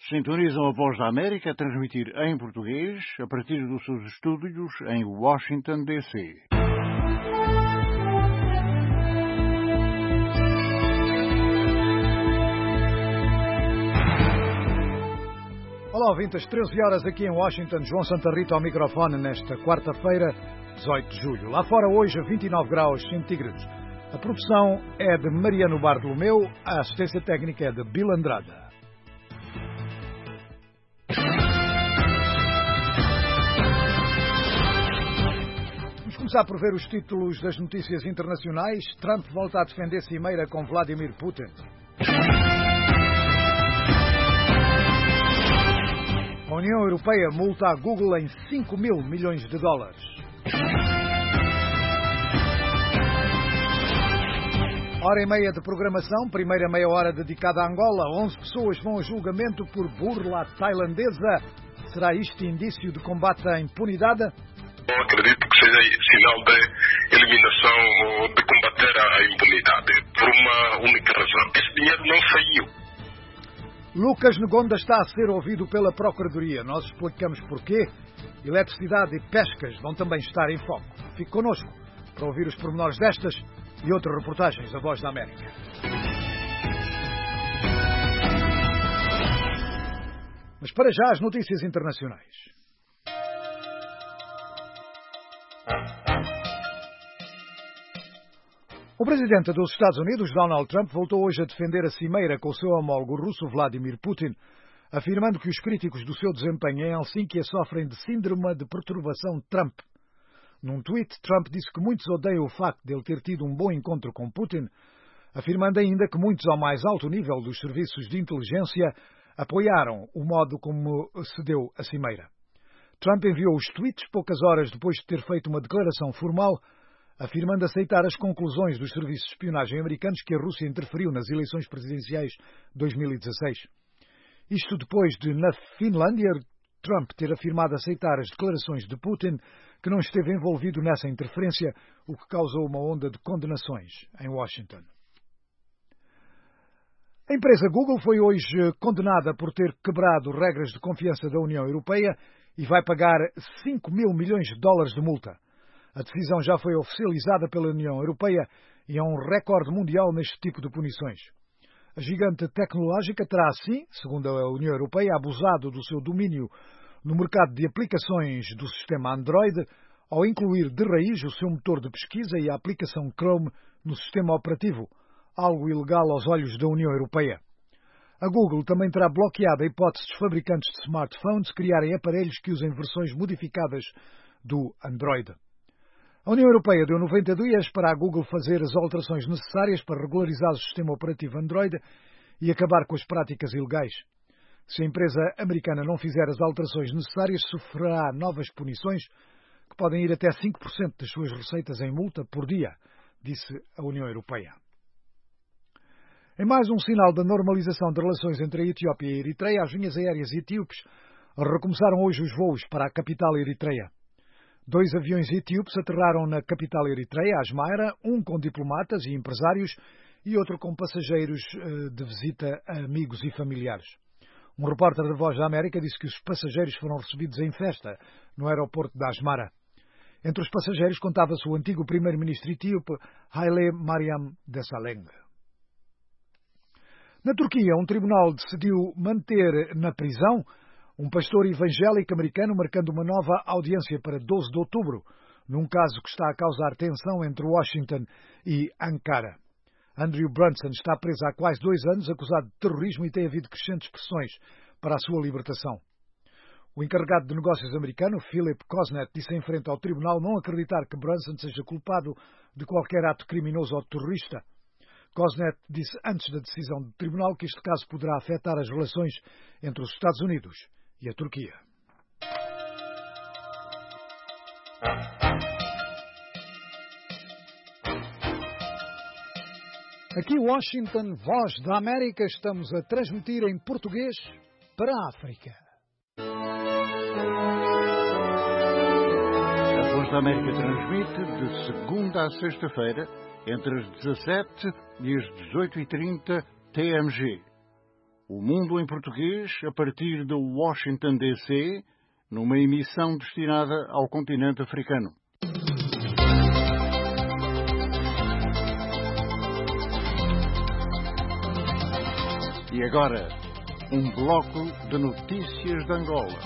Sintonizam a Voz da América a transmitir em português a partir dos seus estúdios em Washington, D.C. Olá, ouvintes, 13 horas aqui em Washington, João Santa Rita ao microfone nesta quarta-feira, 18 de julho. Lá fora hoje a 29 graus centígrados. A produção é de Mariano Bartolomeu, a assistência técnica é de Bill Andrada. Vamos começar por ver os títulos das notícias internacionais. Trump volta a defender cimeira com Vladimir Putin. A União Europeia multa a Google em 5 mil milhões de dólares. Hora e meia de programação, primeira meia hora dedicada a Angola. 11 pessoas vão a julgamento por burla tailandesa. Será isto indício de combate à impunidade? Eu acredito que seja sinal de eliminação ou de combater a impunidade, por uma única razão. Esse dinheiro não saiu. Lucas Negonda está a ser ouvido pela Procuradoria. Nós explicamos porquê. Eletricidade e pescas vão também estar em foco. Fique connosco para ouvir os pormenores destas e outras reportagens da Voz da América. Mas para já as notícias internacionais. O presidente dos Estados Unidos, Donald Trump, voltou hoje a defender a cimeira com o seu homólogo russo, Vladimir Putin, afirmando que os críticos do seu desempenho em Helsínquia sofrem de síndrome de perturbação Trump. Num tweet, Trump disse que muitos odeiam o facto de ele ter tido um bom encontro com Putin, afirmando ainda que muitos ao mais alto nível dos serviços de inteligência apoiaram o modo como se deu a cimeira. Trump enviou os tweets poucas horas depois de ter feito uma declaração formal afirmando aceitar as conclusões dos serviços de espionagem americanos que a Rússia interferiu nas eleições presidenciais de 2016. Isto depois de, na Finlândia, Trump ter afirmado aceitar as declarações de Putin, que não esteve envolvido nessa interferência, o que causou uma onda de condenações em Washington. A empresa Google foi hoje condenada por ter quebrado regras de confiança da União Europeia e vai pagar 5 mil milhões de dólares de multa. A decisão já foi oficializada pela União Europeia e é um recorde mundial neste tipo de punições. A gigante tecnológica terá, assim, segundo a União Europeia, abusado do seu domínio no mercado de aplicações do sistema Android, ao incluir de raiz o seu motor de pesquisa e a aplicação Chrome no sistema operativo, algo ilegal aos olhos da União Europeia. A Google também terá bloqueado a hipótese dos fabricantes de smartphones criarem aparelhos que usem versões modificadas do Android. A União Europeia deu 90 dias para a Google fazer as alterações necessárias para regularizar o sistema operativo Android e acabar com as práticas ilegais. Se a empresa americana não fizer as alterações necessárias, sofrerá novas punições que podem ir até 5% das suas receitas em multa por dia, disse a União Europeia. Em mais um sinal da normalização de relações entre a Etiópia e a Eritreia, as linhas aéreas etíopes recomeçaram hoje os voos para a capital eritreia. 2 aviões etíopes aterraram na capital eritreia, Asmara, um com diplomatas e empresários e outro com passageiros de visita a amigos e familiares. Um repórter da Voz da América disse que os passageiros foram recebidos em festa no aeroporto de Asmara. Entre os passageiros contava-se o antigo primeiro-ministro etíope Haile Mariam Desalegn. Na Turquia, um tribunal decidiu manter na prisão um pastor evangélico americano, marcando uma nova audiência para 12 de outubro, num caso que está a causar tensão entre Washington e Ankara. Andrew Brunson está preso há quase 2 anos, acusado de terrorismo, e tem havido crescentes pressões para a sua libertação. O encarregado de negócios americano, Philip Kosnet, disse em frente ao tribunal não acreditar que Brunson seja culpado de qualquer ato criminoso ou terrorista. Kosnet disse antes da decisão do tribunal que este caso poderá afetar as relações entre os Estados Unidos e a Turquia. Aqui Washington, Voz da América, estamos a transmitir em português para a África. A Voz da América transmite de segunda a sexta-feira entre as 17 e as 18h30 TMG. O Mundo em Português, a partir de Washington, D.C., numa emissão destinada ao continente africano. E agora, um bloco de notícias de Angola.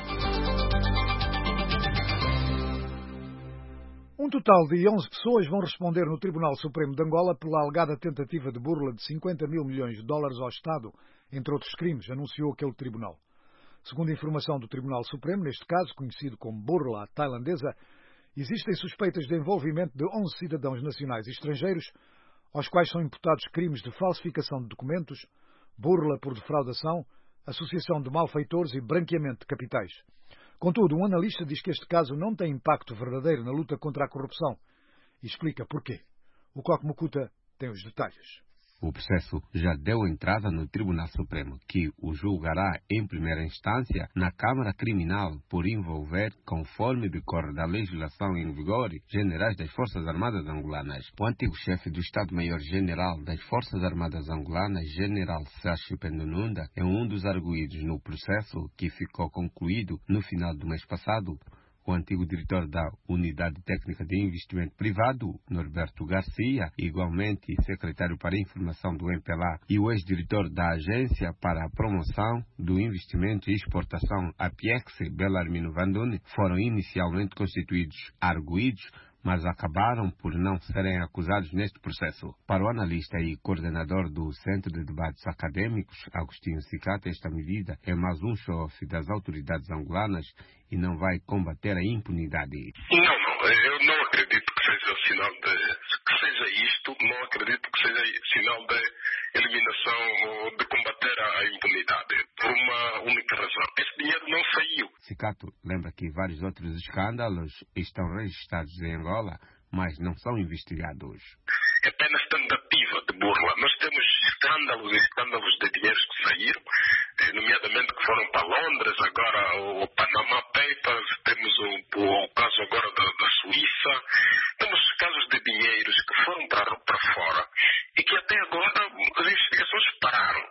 Um total de 11 pessoas vão responder no Tribunal Supremo de Angola pela alegada tentativa de burla de 50 mil milhões de dólares ao Estado, entre outros crimes, anunciou aquele tribunal. Segundo a informação do Tribunal Supremo, neste caso, conhecido como burla tailandesa, existem suspeitas de envolvimento de 11 cidadãos nacionais e estrangeiros, aos quais são imputados crimes de falsificação de documentos, burla por defraudação, associação de malfeitores e branqueamento de capitais. Contudo, um analista diz que este caso não tem impacto verdadeiro na luta contra a corrupção e explica porquê. O Coque Mukuta tem os detalhes. O processo já deu entrada no Tribunal Supremo, que o julgará em primeira instância na Câmara Criminal por envolver, conforme decorre da legislação em vigor, generais das Forças Armadas Angolanas. O antigo chefe do Estado-Maior-General das Forças Armadas Angolanas, General Sachi Pendonunda, é um dos arguidos no processo que ficou concluído no final do mês passado. O antigo diretor da Unidade Técnica de Investimento Privado, Norberto Garcia, igualmente secretário para a Informação do MPLA, e o ex-diretor da Agência para a Promoção do Investimento e Exportação, APEX, Belarmino Vandone, foram inicialmente constituídos arguidos, mas acabaram por não serem acusados neste processo. Para o analista e coordenador do Centro de Debates Acadêmicos, Agostinho Cicata, esta medida é mais um show-off das autoridades angolanas e não vai combater a impunidade. Não, eu não acredito que seja sinal que seja isto, não acredito que seja sinal de eliminação ou de combater a impunidade, por uma única razão. Esse dinheiro não saiu. Cicato lembra que vários outros escândalos estão registrados em Angola, mas não são investigados. É apenas tentativa de burla. Nós temos escândalos de dinheiros que saíram, nomeadamente que foram para Londres, agora o Panama Papers, temos o caso agora da Suíça, temos casos de dinheiros que foram para fora e que até agora as investigações pararam.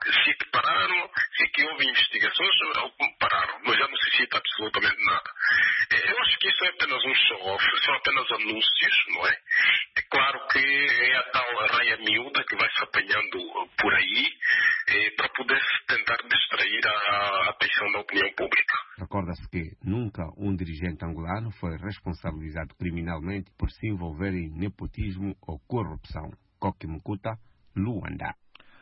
Se que houve investigações, pararam, mas já não se cita absolutamente nada. Eu acho que isso é apenas um show-off, são apenas anúncios, não é? É claro que é a tal raia miúda que vai se apanhando por aí para poder tentar distrair a atenção da opinião pública. Recorda-se que nunca um dirigente angolano foi responsabilizado criminalmente por se envolver em nepotismo ou corrupção. Coque Mukuta, Luanda.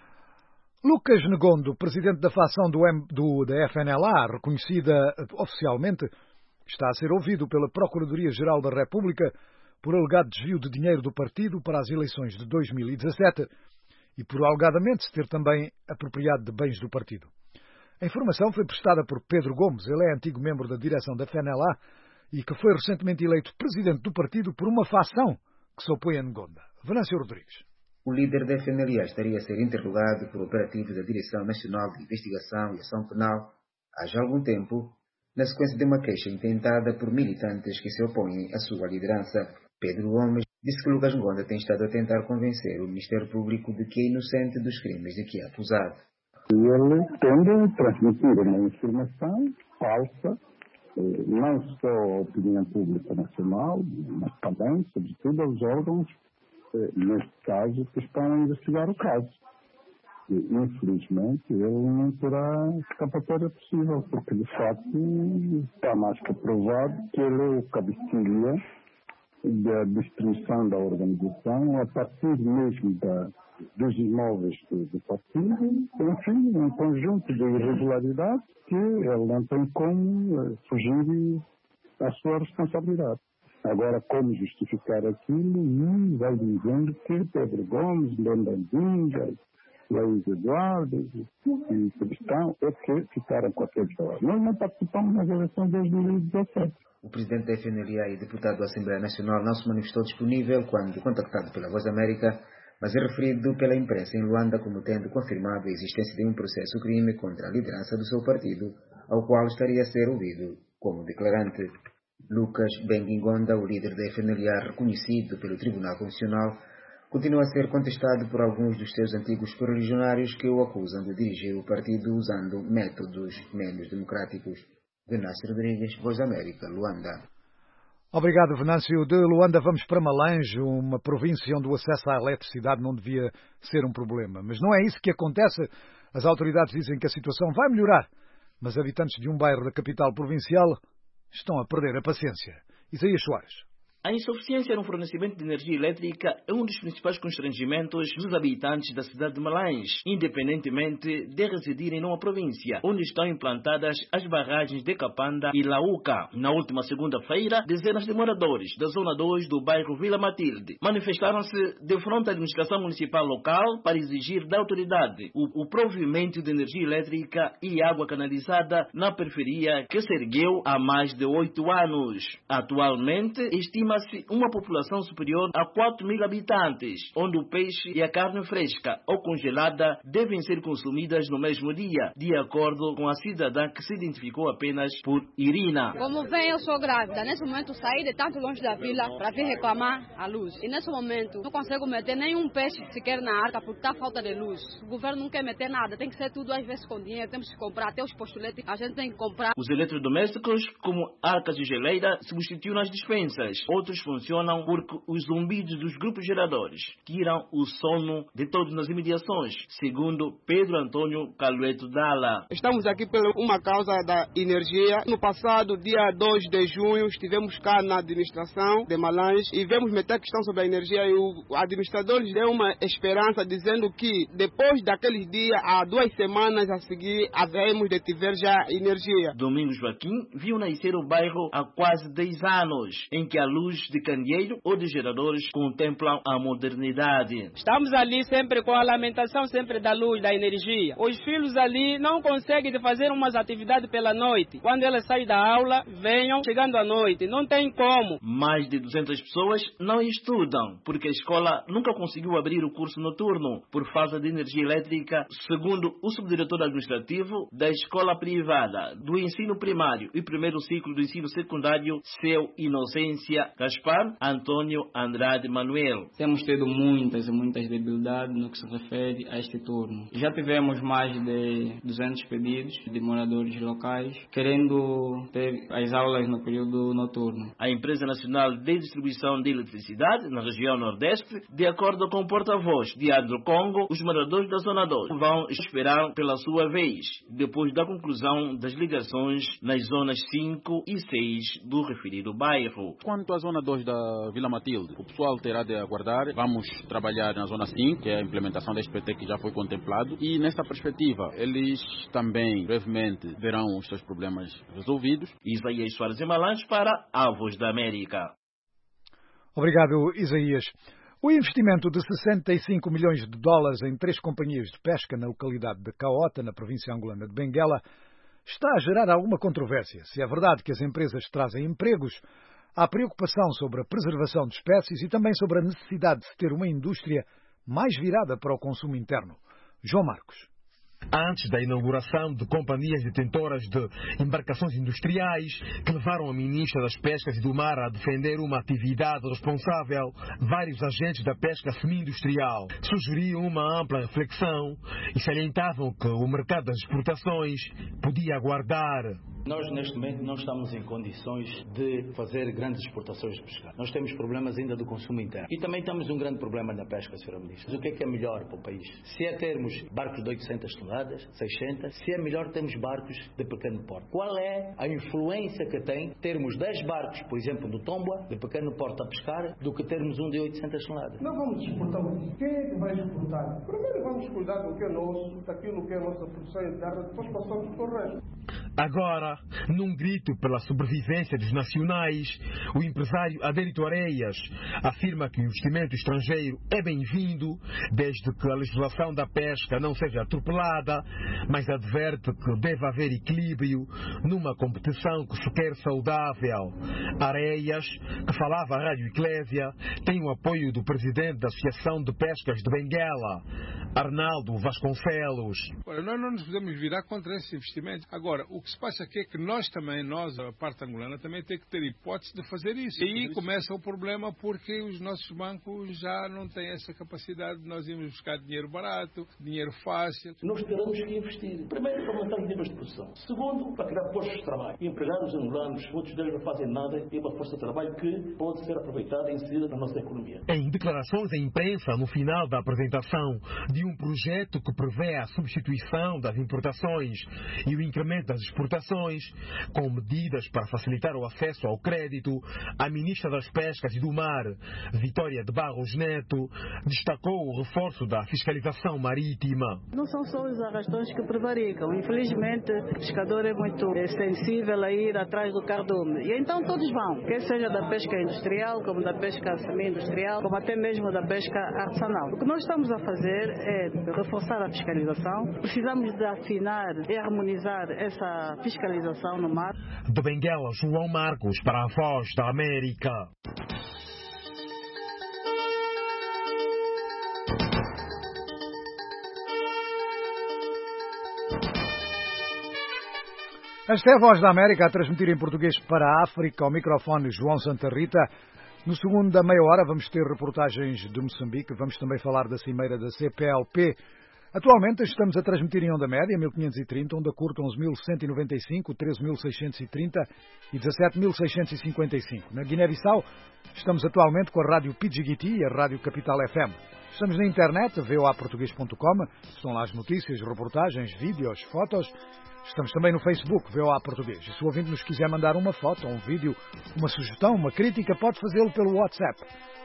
Lucas Negondo, presidente da facção da FNLA, reconhecida oficialmente, está a ser ouvido pela Procuradoria-Geral da República por alegado desvio de dinheiro do partido para as eleições de 2017 e por alegadamente se ter também apropriado de bens do partido. A informação foi prestada por Pedro Gomes, ele é antigo membro da direção da FNLA e que foi recentemente eleito presidente do partido por uma facção que se opõe a Negonda. Venâncio Rodrigues. O líder da FNLA estaria a ser interrogado por operativos da Direção Nacional de Investigação e Ação Penal há já algum tempo, na sequência de uma queixa intentada por militantes que se opõem à sua liderança. Pedro Gomes disse que Lucas Negonda tem estado a tentar convencer o Ministério Público de que é inocente dos crimes de que é acusado. Ele tende a transmitir uma informação falsa, não só à opinião pública nacional, mas também, sobretudo, aos órgãos, neste caso, que estão a investigar o caso. E, infelizmente, ele não terá escapatória possível, porque, de facto, está mais que provado que ele é o cabecilha da destruição da organização a partir mesmo dos imóveis do partido, enfim, um conjunto de irregularidades que ele não tem como fugir à sua responsabilidade. Agora, como justificar aquilo? Não vai dizendo que Pedro Gomes, Londandinha, Luiz Eduardo e Cristão é que ficaram com aqueles valores. Nós não participamos nas eleições de 2017. O presidente da FNLA e deputado da Assembleia Nacional não se manifestou disponível quando contactado pela Voz da América, mas é referido pela imprensa em Luanda como tendo confirmado a existência de um processo crime contra a liderança do seu partido, ao qual estaria a ser ouvido como declarante. Lucas Benguingonda, o líder da FNLA reconhecido pelo Tribunal Constitucional, continua a ser contestado por alguns dos seus antigos correligionários que o acusam de dirigir o partido usando métodos menos democráticos. Venâncio Rodrigues, Voz da América, Luanda. Obrigado, Venâncio. De Luanda vamos para Malange, uma província onde o acesso à eletricidade não devia ser um problema. Mas não é isso que acontece. As autoridades dizem que a situação vai melhorar, mas habitantes de um bairro da capital provincial estão a perder a paciência. Isaías Soares. A insuficiência no fornecimento de energia elétrica é um dos principais constrangimentos dos habitantes da cidade de Malange, independentemente de residirem numa província, onde estão implantadas as barragens de Capanda e Lauca. Na última segunda-feira, dezenas de moradores da Zona 2 do bairro Vila Matilde manifestaram-se de frente à administração municipal local para exigir da autoridade o provimento de energia elétrica e água canalizada na periferia que se ergueu há mais de 8 anos. Atualmente, estima-se uma população superior a 4.000 habitantes, onde o peixe e a carne fresca ou congelada devem ser consumidas no mesmo dia, de acordo com a cidadã que se identificou apenas por Irina. Como vem, eu sou grávida. Nesse momento saí de tanto longe da vila para vir reclamar a luz. E nesse momento não consigo meter nenhum peixe sequer na arca porque está falta de luz. O governo não quer meter nada, tem que ser tudo às vezes com dinheiro, temos que comprar até os postuletes, a gente tem que comprar. Os eletrodomésticos, como arcas e geleira, substituem nas dispensas. Outros funcionam porque os zumbidos dos grupos geradores tiram o sono de todos nas imediações, segundo Pedro Antônio Calueto Dalla. Estamos aqui por uma causa da energia. No passado, dia 2 de junho, estivemos cá na administração de Malange e vemos meter questão sobre a energia e o administrador lhes deu uma esperança dizendo que depois daquele dia, há 2 semanas a seguir, havemos de ter já energia. Domingos Joaquim viu nascer o bairro há quase 10 anos, em que a luz de candeeiro ou de geradores contemplam a modernidade. Estamos ali sempre com a lamentação sempre da luz, da energia. Os filhos ali não conseguem fazer umas atividades pela noite. Quando elas saem da aula, venham chegando à noite. Não tem como. Mais de 200 pessoas não estudam, porque a escola nunca conseguiu abrir o curso noturno por falta de energia elétrica, segundo o subdiretor administrativo da escola privada do ensino primário e primeiro ciclo do ensino secundário, Seu Inocência Gaspar Antônio Andrade Manuel. Temos tido muitas debilidades no que se refere a este turno. Já tivemos mais de 200 pedidos de moradores locais querendo ter as aulas no período noturno. A Empresa Nacional de Distribuição de Eletricidade, na região Nordeste, de acordo com o porta-voz de Congo, os moradores da Zona 2 vão esperar pela sua vez, depois da conclusão das ligações nas zonas 5 e 6 do referido bairro. Quanto à Zona 2 da Vila Matilde, o pessoal terá de aguardar. Vamos trabalhar na Zona 5, que é a implementação da SPT que já foi contemplado, e nesta perspectiva, eles também brevemente verão os seus problemas resolvidos. Isaías Soares de Malange para a Voz da América. Obrigado, Isaías. O investimento de 65 milhões de dólares em 3 companhias de pesca na localidade de Caota, na província angolana de Benguela, está a gerar alguma controvérsia. Se é verdade que as empresas trazem empregos, há preocupação sobre a preservação de espécies e também sobre a necessidade de ter uma indústria mais virada para o consumo interno. João Marcos. Antes da inauguração de companhias detentoras de embarcações industriais que levaram a ministra das Pescas e do Mar a defender uma atividade responsável, vários agentes da pesca semi-industrial sugeriam uma ampla reflexão e salientavam que o mercado das exportações podia aguardar. Nós, neste momento, não estamos em condições de fazer grandes exportações de pescado. Nós temos problemas ainda do consumo interno. E também temos um grande problema na pesca, Sra. Ministra. O que é melhor para o país? Se é termos barcos de 800 toneladas, 600, se é melhor termos barcos de pequeno porte. Qual é a influência que tem termos 10 barcos, por exemplo, do Tomboa, de pequeno porte a pescar, do que termos um de 800 toneladas? Não vamos exportar o quê? Quem é que vai exportar? Primeiro vamos cuidar do que é nosso, daquilo que é a nossa produção interna, depois passamos para o resto. Agora, num grito pela sobrevivência dos nacionais, o empresário Adérito Areias afirma que o investimento estrangeiro é bem-vindo, desde que a legislação da pesca não seja atropelada, mas adverte que deve haver equilíbrio numa competição que se quer saudável. Areias, que falava à Rádio Eclésia, tem o apoio do presidente da Associação de Pescas de Benguela, Arnaldo Vasconcelos. Olha, nós não nos podemos virar contra esse investimento. Agora, o que se passa aqui é que nós, a parte angolana, também tem que ter hipótese de fazer isso. E aí começa o problema porque os nossos bancos já não têm essa capacidade de nós irmos buscar dinheiro barato, dinheiro fácil. Nós teremos que investir. Primeiro, para aumentar os níveis de produção. Segundo, para criar postos de trabalho. Empregados angolanos, muitos deles não fazem nada e uma força de trabalho que pode ser aproveitada e inserida na nossa economia. Em declarações à imprensa, no final da apresentação de um projeto que prevê a substituição das importações e o incremento das exportações, com medidas para facilitar o acesso ao crédito, a ministra das Pescas e do Mar, Vitória de Barros Neto, destacou o reforço da fiscalização marítima. Não são só os arrastões que prevaricam. Infelizmente, o pescador é muito sensível a ir atrás do cardume. E então todos vão, quer seja da pesca industrial, como da pesca semi-industrial, como até mesmo da pesca artesanal. O que nós estamos a fazer é reforçar a fiscalização. Precisamos de afinar e harmonizar essa fiscalização no mar. De Benguela, João Marcos, para a Voz da América. Esta é a Voz da América a transmitir em português para a África. Ao microfone João Santa Rita. No segundo da meia hora vamos ter reportagens de Moçambique. Vamos também falar da cimeira da CPLP. Atualmente estamos a transmitir em onda média 1530, onda curta 11.195, 13.630 e 17.655. Na Guiné-Bissau estamos atualmente com a Rádio Pidjigiti e a Rádio Capital FM. Estamos na internet, voaportugues.com. Estão lá as notícias, reportagens, vídeos, fotos. Estamos também no Facebook, VOA Português. E se o ouvinte nos quiser mandar uma foto, um vídeo, uma sugestão, uma crítica, pode fazê-lo pelo WhatsApp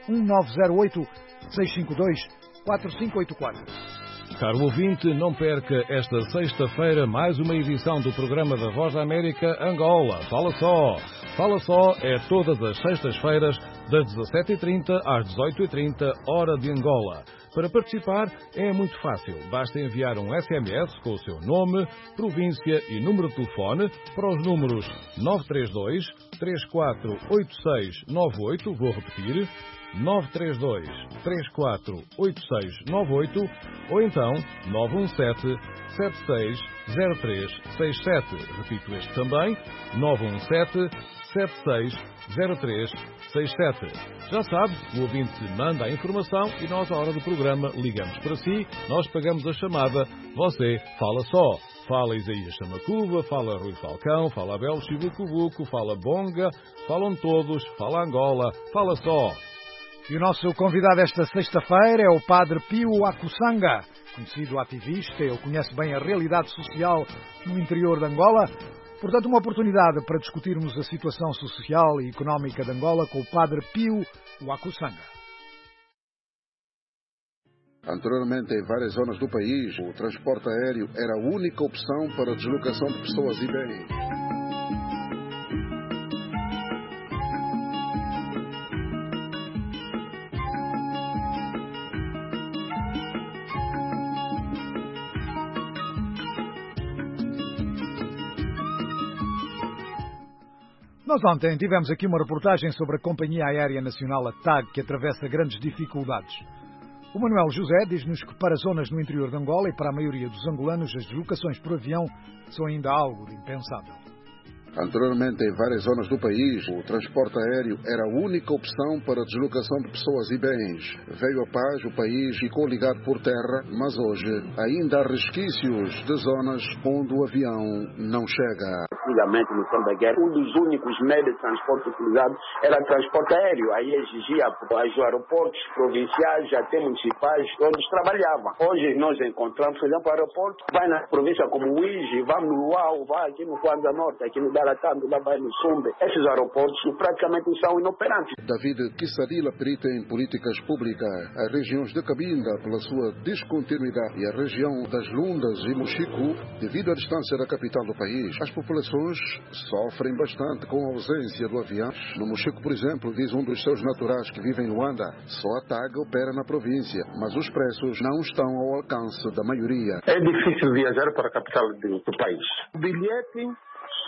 1908-652-4584. Caro ouvinte, não perca esta sexta-feira mais uma edição do programa da Voz da América Angola. Fala Só! Fala Só é todas as sextas-feiras, das 17h30 às 18h30, hora de Angola. Para participar é muito fácil. Basta enviar um SMS com o seu nome, província e número de telefone para os números 932 348698, vou repetir, 932 348698 ou então 917 760367. Repito este também, 917 760367. Já sabe, o ouvinte manda a informação e nós, à hora do programa, ligamos para si, nós pagamos a chamada, você fala só. Fala Isaías Chamacuba, fala Rui Falcão, fala Abel Chibucubuco, fala Bonga, falam todos, fala Angola, fala só. E o nosso convidado esta sexta-feira é o Padre Pio Akusanga, conhecido ativista. Ele conhece bem a realidade social no interior de Angola. Portanto, uma oportunidade para discutirmos a situação social e económica de Angola com o Padre Pio Akusanga. Anteriormente, em várias zonas do país, o transporte aéreo era a única opção para a deslocação de pessoas e bens. Nós ontem tivemos aqui uma reportagem sobre a Companhia Aérea Nacional, a TAG, que atravessa grandes dificuldades. O Manuel José diz-nos que para zonas no interior de Angola e para a maioria dos angolanos as deslocações por avião são ainda algo de impensável. Anteriormente, em várias zonas do país, o transporte aéreo era a única opção para a deslocação de pessoas e bens. Veio a paz, o país ficou ligado por terra, mas hoje ainda há resquícios de zonas onde o avião não chega. Antigamente, no tempo da guerra, um dos únicos meios de transporte utilizados era o transporte aéreo. Aí exigia os aeroportos provinciais, até municipais, todos trabalhavam. Hoje nós encontramos, por exemplo, o aeroporto, vai na província como Uíge, vamos no Luau, vai aqui no Kwanza Norte, aqui no Daratando, lá vai no Sumbe. Esses aeroportos praticamente são inoperantes. David Kissadila perita em políticas públicas. As regiões de Cabinda, pela sua descontinuidade, e a região das Lundas e Mochico, devido à distância da capital do país, as populações sofrem bastante com a ausência do avião. No Mochico, por exemplo, diz um dos seus naturais que vive em Luanda, só a TAG opera na província, mas os preços não estão ao alcance da maioria. É difícil viajar para a capital do país. O bilhete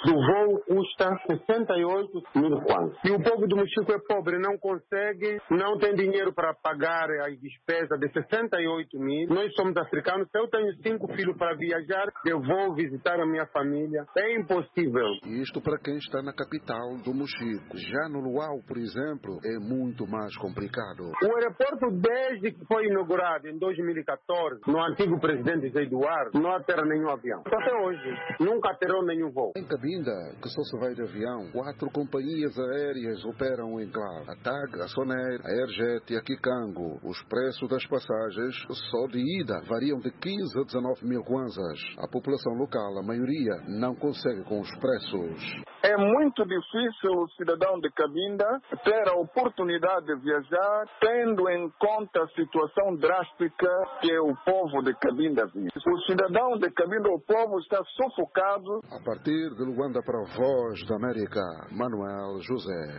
do voo custa 68 mil kwanzas. E o povo do Mochico é pobre, não consegue, não tem dinheiro para pagar as despesas de 68 mil. Nós somos africanos, se eu tenho 5 filhos para viajar, eu vou visitar a minha família. É impossível. Isto para quem está na capital do Mochico. Já no Luau, por exemplo, é muito mais complicado. O aeroporto, desde que foi inaugurado em 2014, no antigo presidente Zé Eduardo, não aterra nenhum avião. Até hoje, nunca aterrou nenhum voo. Em Cabinda, que só se vai de avião, 4 companhias aéreas operam em clave. A TAG, a Sonair, a Airjet e a Kikango. Os preços das passagens, só de ida, variam de 15 a 19 mil kwanzas. A população local, a maioria, não consegue com os preços. É muito difícil o cidadão de Cabinda ter a oportunidade de viajar, tendo em conta a situação drástica que o povo de Cabinda vive. O cidadão de Cabinda, o povo, está sufocado. A partir de Luanda para a Voz da América, Manuel José.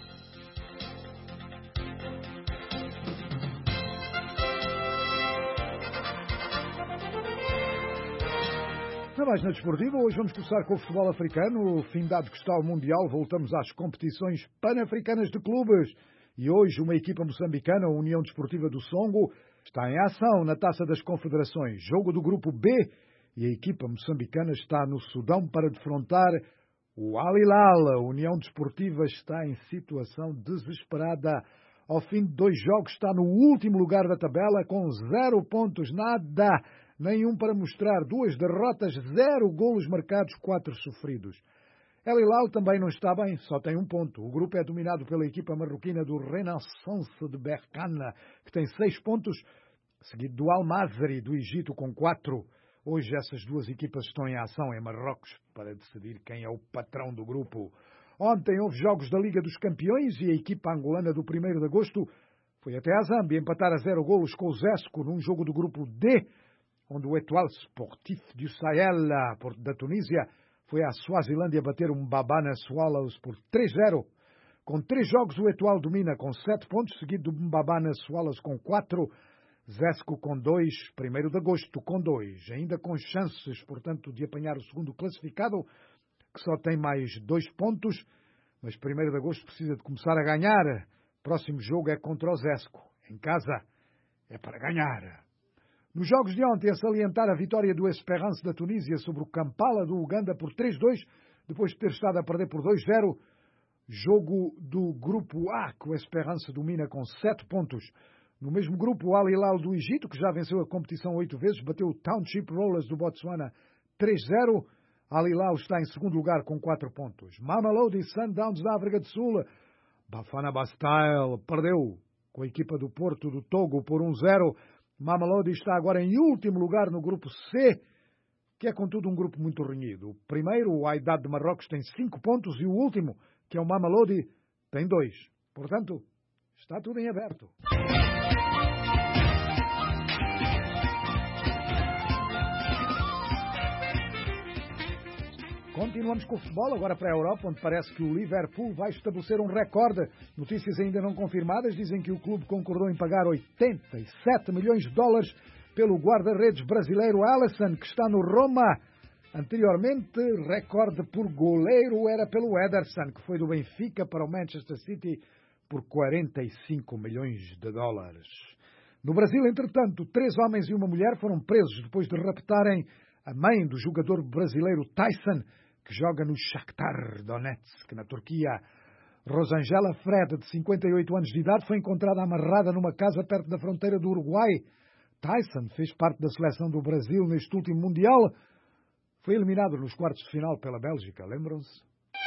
Na página desportiva, hoje vamos começar com o futebol africano. Findado que está o Mundial, voltamos às competições pan-africanas de clubes. E hoje uma equipa moçambicana, a União Desportiva do Songo, está em ação na Taça das Confederações. Jogo do grupo B, e a equipa moçambicana está no Sudão para defrontar o Al Hilal. A União Desportiva está em situação desesperada. Ao fim de 2 jogos está no último lugar da tabela com 0 pontos, nada. Nenhum para mostrar, 2 derrotas, 0 golos marcados, 4 sofridos. El Hilal também não está bem, só tem 1 ponto. O grupo é dominado pela equipa marroquina do Renaissance de Berkane, que tem 6 pontos, seguido do Al Mazri do Egito com 4. Hoje essas 2 equipas estão em ação em Marrocos para decidir quem é o patrão do grupo. Ontem houve jogos da Liga dos Campeões e a equipa angolana do 1º de agosto foi até a Zâmbia empatar a 0 golos com o Zesco num jogo do grupo D, onde o Etoile Sportif du Sahel, da Tunísia, foi à Suazilândia bater um Mbabane Swallows por 3-0. Com 3 jogos, o Etoile domina com 7 pontos, seguido do Mbabane Swallows com 4, Zesco com 2, 1º de agosto com 2. Ainda com chances, portanto, de apanhar o segundo classificado, que só tem mais 2 pontos, mas 1º de agosto precisa de começar a ganhar. Próximo jogo é contra o Zesco. Em casa é para ganhar. Nos jogos de ontem, a salientar a vitória do Esperance da Tunísia sobre o Kampala do Uganda por 3-2, depois de ter estado a perder por 2-0. Jogo do grupo A, que o Esperance domina com 7 pontos. No mesmo grupo, o Al Hilal do Egito, que já venceu a competição 8 vezes, bateu o Township Rollers do Botsuana 3-0. Al Hilal está em 2º lugar com 4 pontos. Mamelodi Sundowns da África do Sul. Bafana Bastille perdeu com a equipa do Porto do Togo por 1-0. Mamelodi está agora em último lugar no grupo C, que é contudo um grupo muito renhido. O primeiro, o Wydad de Marrocos, tem 5 pontos e o último, que é o Mamelodi, tem 2. Portanto, está tudo em aberto. Continuamos com o futebol, agora para a Europa, onde parece que o Liverpool vai estabelecer um recorde. Notícias ainda não confirmadas dizem que o clube concordou em pagar 87 milhões de dólares pelo guarda-redes brasileiro Alisson, que está no Roma. Anteriormente, recorde por goleiro era pelo Ederson, que foi do Benfica para o Manchester City por 45 milhões de dólares. No Brasil, entretanto, 3 homens e uma mulher foram presos depois de raptarem a mãe do jogador brasileiro Tyson, que joga no Shakhtar Donetsk, na Turquia. Rosângela Fred, de 58 anos de idade, foi encontrada amarrada numa casa perto da fronteira do Uruguai. Tyson fez parte da seleção do Brasil neste último Mundial. Foi eliminado nos quartos de final pela Bélgica, lembram-se?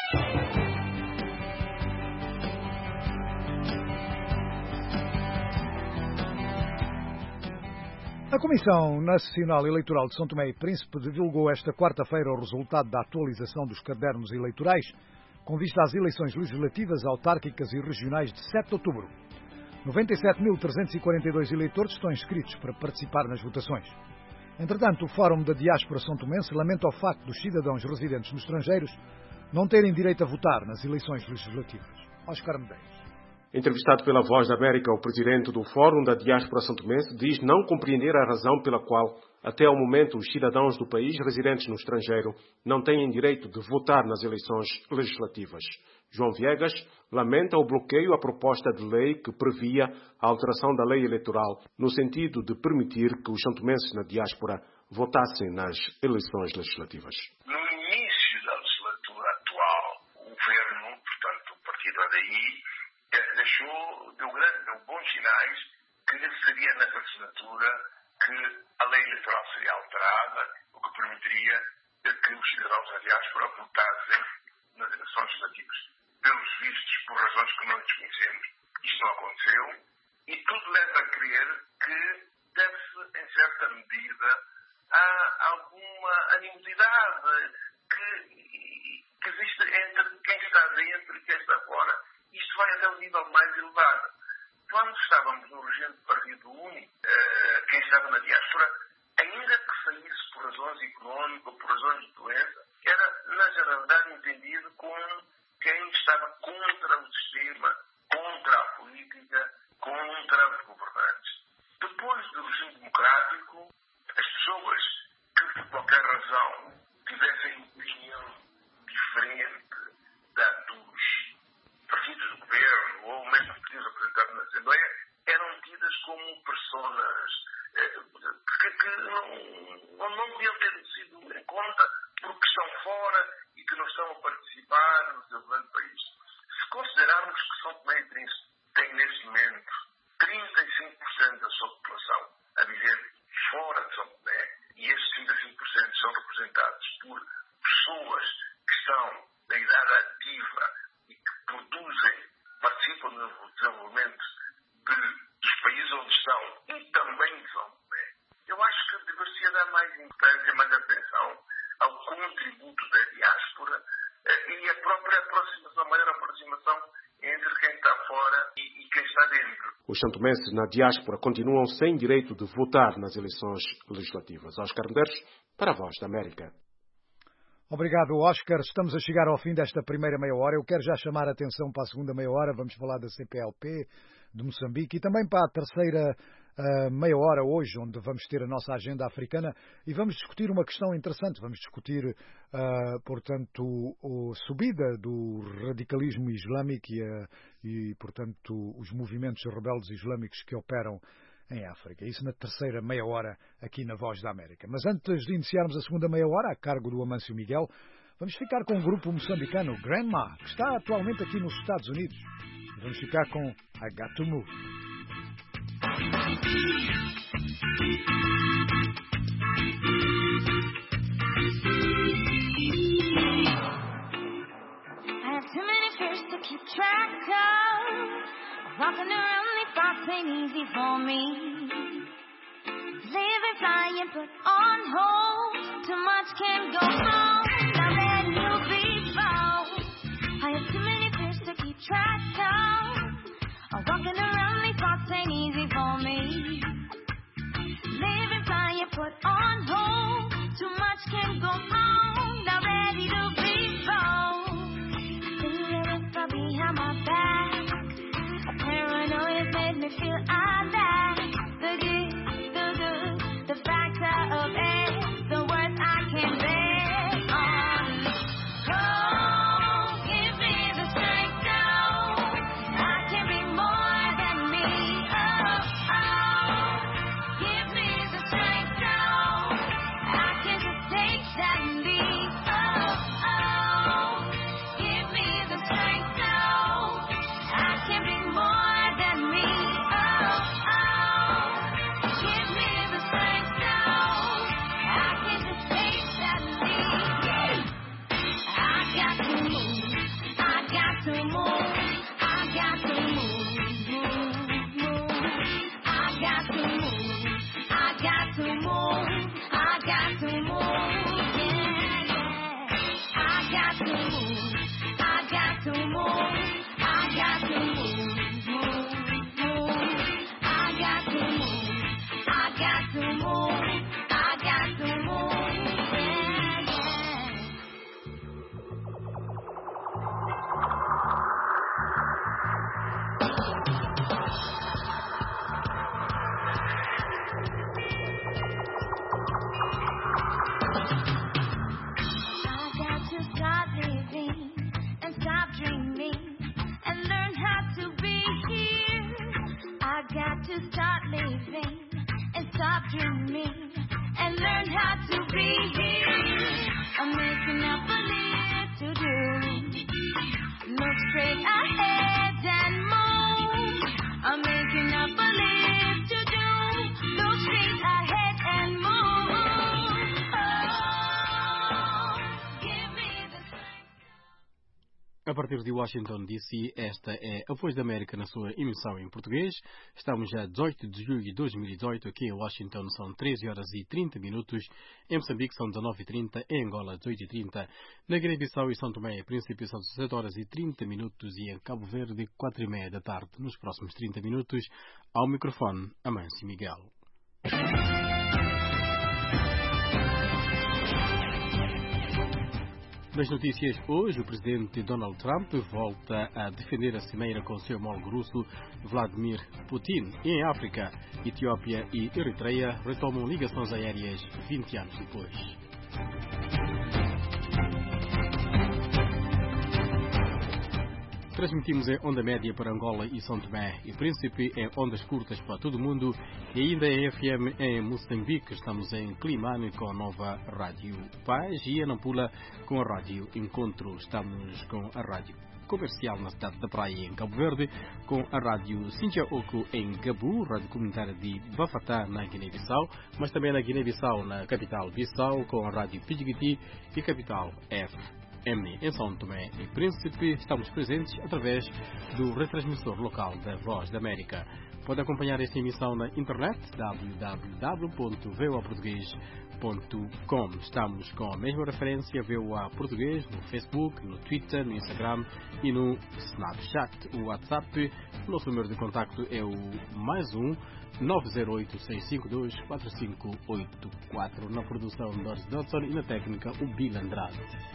A Comissão Nacional Eleitoral de São Tomé e Príncipe divulgou esta quarta-feira o resultado da atualização dos cadernos eleitorais com vista às eleições legislativas, autárquicas e regionais de 7 de outubro. 97.342 eleitores estão inscritos para participar nas votações. Entretanto, o Fórum da Diáspora São Tomense lamenta o facto dos cidadãos residentes nos estrangeiros não terem direito a votar nas eleições legislativas. Oscar Medeiros. Entrevistado pela Voz da América, o presidente do Fórum da Diáspora São Tomense diz não compreender a razão pela qual Até ao momento, os cidadãos do país residentes no estrangeiro não têm direito de votar nas eleições legislativas. João Viegas lamenta o bloqueio à proposta de lei que previa a alteração da lei eleitoral no sentido de permitir que os santomenses na diáspora votassem nas eleições legislativas. No início da legislatura atual, o governo, portanto, o partido ADI, deu bons sinais que seria nessa legislatura que a lei eleitoral seria alterada, o que permitiria que os cidadãos da diáspora votassem nas eleições legislativas. Pelos vistos, por razões que não desconhecemos, isto não aconteceu, e tudo leva a crer que deve-se, em certa medida, a alguma animosidade que existe entre quem está dentro e quem está fora. Isto vai até um nível mais elevado. Quando estávamos no regime de partido único, quem estava na diáspora, ainda que saísse por razões económicas ou por razões de doença, era, na generalidade, entendido como quem estava contra o sistema, contra a política, contra os governantes. Depois do regime democrático, as pessoas que, por qualquer razão, tivessem opinião diferente da dos partidos do governo ou mesmo partidos representados na Assembleia, eram tidas como pessoas que não deviam ter sido em conta porque estão fora e que não estão a participar no desenvolvimento do país. Se considerarmos que São Tomé e Príncipe tem neste momento 35% da sua população a viver fora de São Tomé, e esses 35% são representados por pessoas que estão na idade ativa e que participam no desenvolvimento dos países onde estão e também de São Tomé, eu acho que deveria dar mais importância, mais atenção ao contributo da diáspora e a própria aproximação, a maior aproximação entre quem está fora e quem está dentro. Os santomenses na diáspora continuam sem direito de votar nas eleições legislativas. Oscar Medeiros, para a Voz da América. Obrigado, Oscar. Estamos a chegar ao fim desta primeira meia hora. Eu quero já chamar a atenção para a segunda meia hora. Vamos falar da CPLP, de Moçambique, e também para a terceira meia hora hoje, onde vamos ter a nossa agenda africana e vamos discutir uma questão interessante. Vamos discutir, portanto, a subida do radicalismo islâmico e, portanto, os movimentos rebeldes islâmicos que operam em África. Isso na terceira meia hora aqui na Voz da América. Mas antes de iniciarmos a segunda meia hora, a cargo do Amâncio Miguel, vamos ficar com um grupo moçambicano, Grandma, que está atualmente aqui nos Estados Unidos. Vamos ficar com I Got to Move. I have too many fears to keep track of. Walking around these thoughts ain't easy for me. Living, flying, put on hold. Too much can go wrong. Now let you be bold. I have too many fears to keep track of. Walking around these thoughts ain't easy for me. Living, flying, put on hold. Too much can go wrong. Now ready to be bold. Thinking if I'll be behind my back. Paranoia made me feel I lack the good, the factor of it, the words I can bear on. Oh, give me the strength now. I can be more than me. Oh, oh, give me the strength now. I can just take that leap. Oh, oh, give me the strength now. I can be more. dreaming and learn how to be here. I'm making up a list to do. Look straight ahead and move. I'm making up a list to do. Look straight ahead and move. A partir de Washington, D.C., esta é a Voz da América na sua emissão em português. Estamos já 18 de julho de 2018, aqui em Washington são 13 horas e 30 minutos, em Moçambique são 19h30, em Angola 18h30, na Guiné-Bissau e São Tomé e Príncipe são 17 horas e 30 minutos e em Cabo Verde 4h30 da tarde. Nos próximos 30 minutos, ao microfone, Amâncio Miguel. Nas notícias hoje, o presidente Donald Trump volta a defender a cimeira com seu homólogo russo Vladimir Putin. E em África, Etiópia e Eritreia retomam ligações aéreas 20 anos depois. Transmitimos em onda média para Angola e São Tomé e Príncipe, em ondas curtas para todo o mundo e ainda em FM em Moçambique. Estamos em Climane com a nova Rádio Paz e em Nampula com a Rádio Encontro. Estamos com a Rádio Comercial na cidade da Praia, em Cabo Verde, com a Rádio Sintiaoco em Gabu, Rádio Comunitária de Bafatá, na Guiné-Bissau, mas também na Guiné-Bissau, na capital Bissau, com a Rádio Pidgiti e capital FM. Em São Tomé e Príncipe, estamos presentes através do retransmissor local da Voz da América. Pode acompanhar esta emissão na internet www.voaportugues.com. Estamos com a mesma referência VOA Português no Facebook, no Twitter, no Instagram e no Snapchat. O WhatsApp, o nosso número de contacto é o +1 908-652-4584. Na produção Doris Dodson e na técnica o Bill Andrade.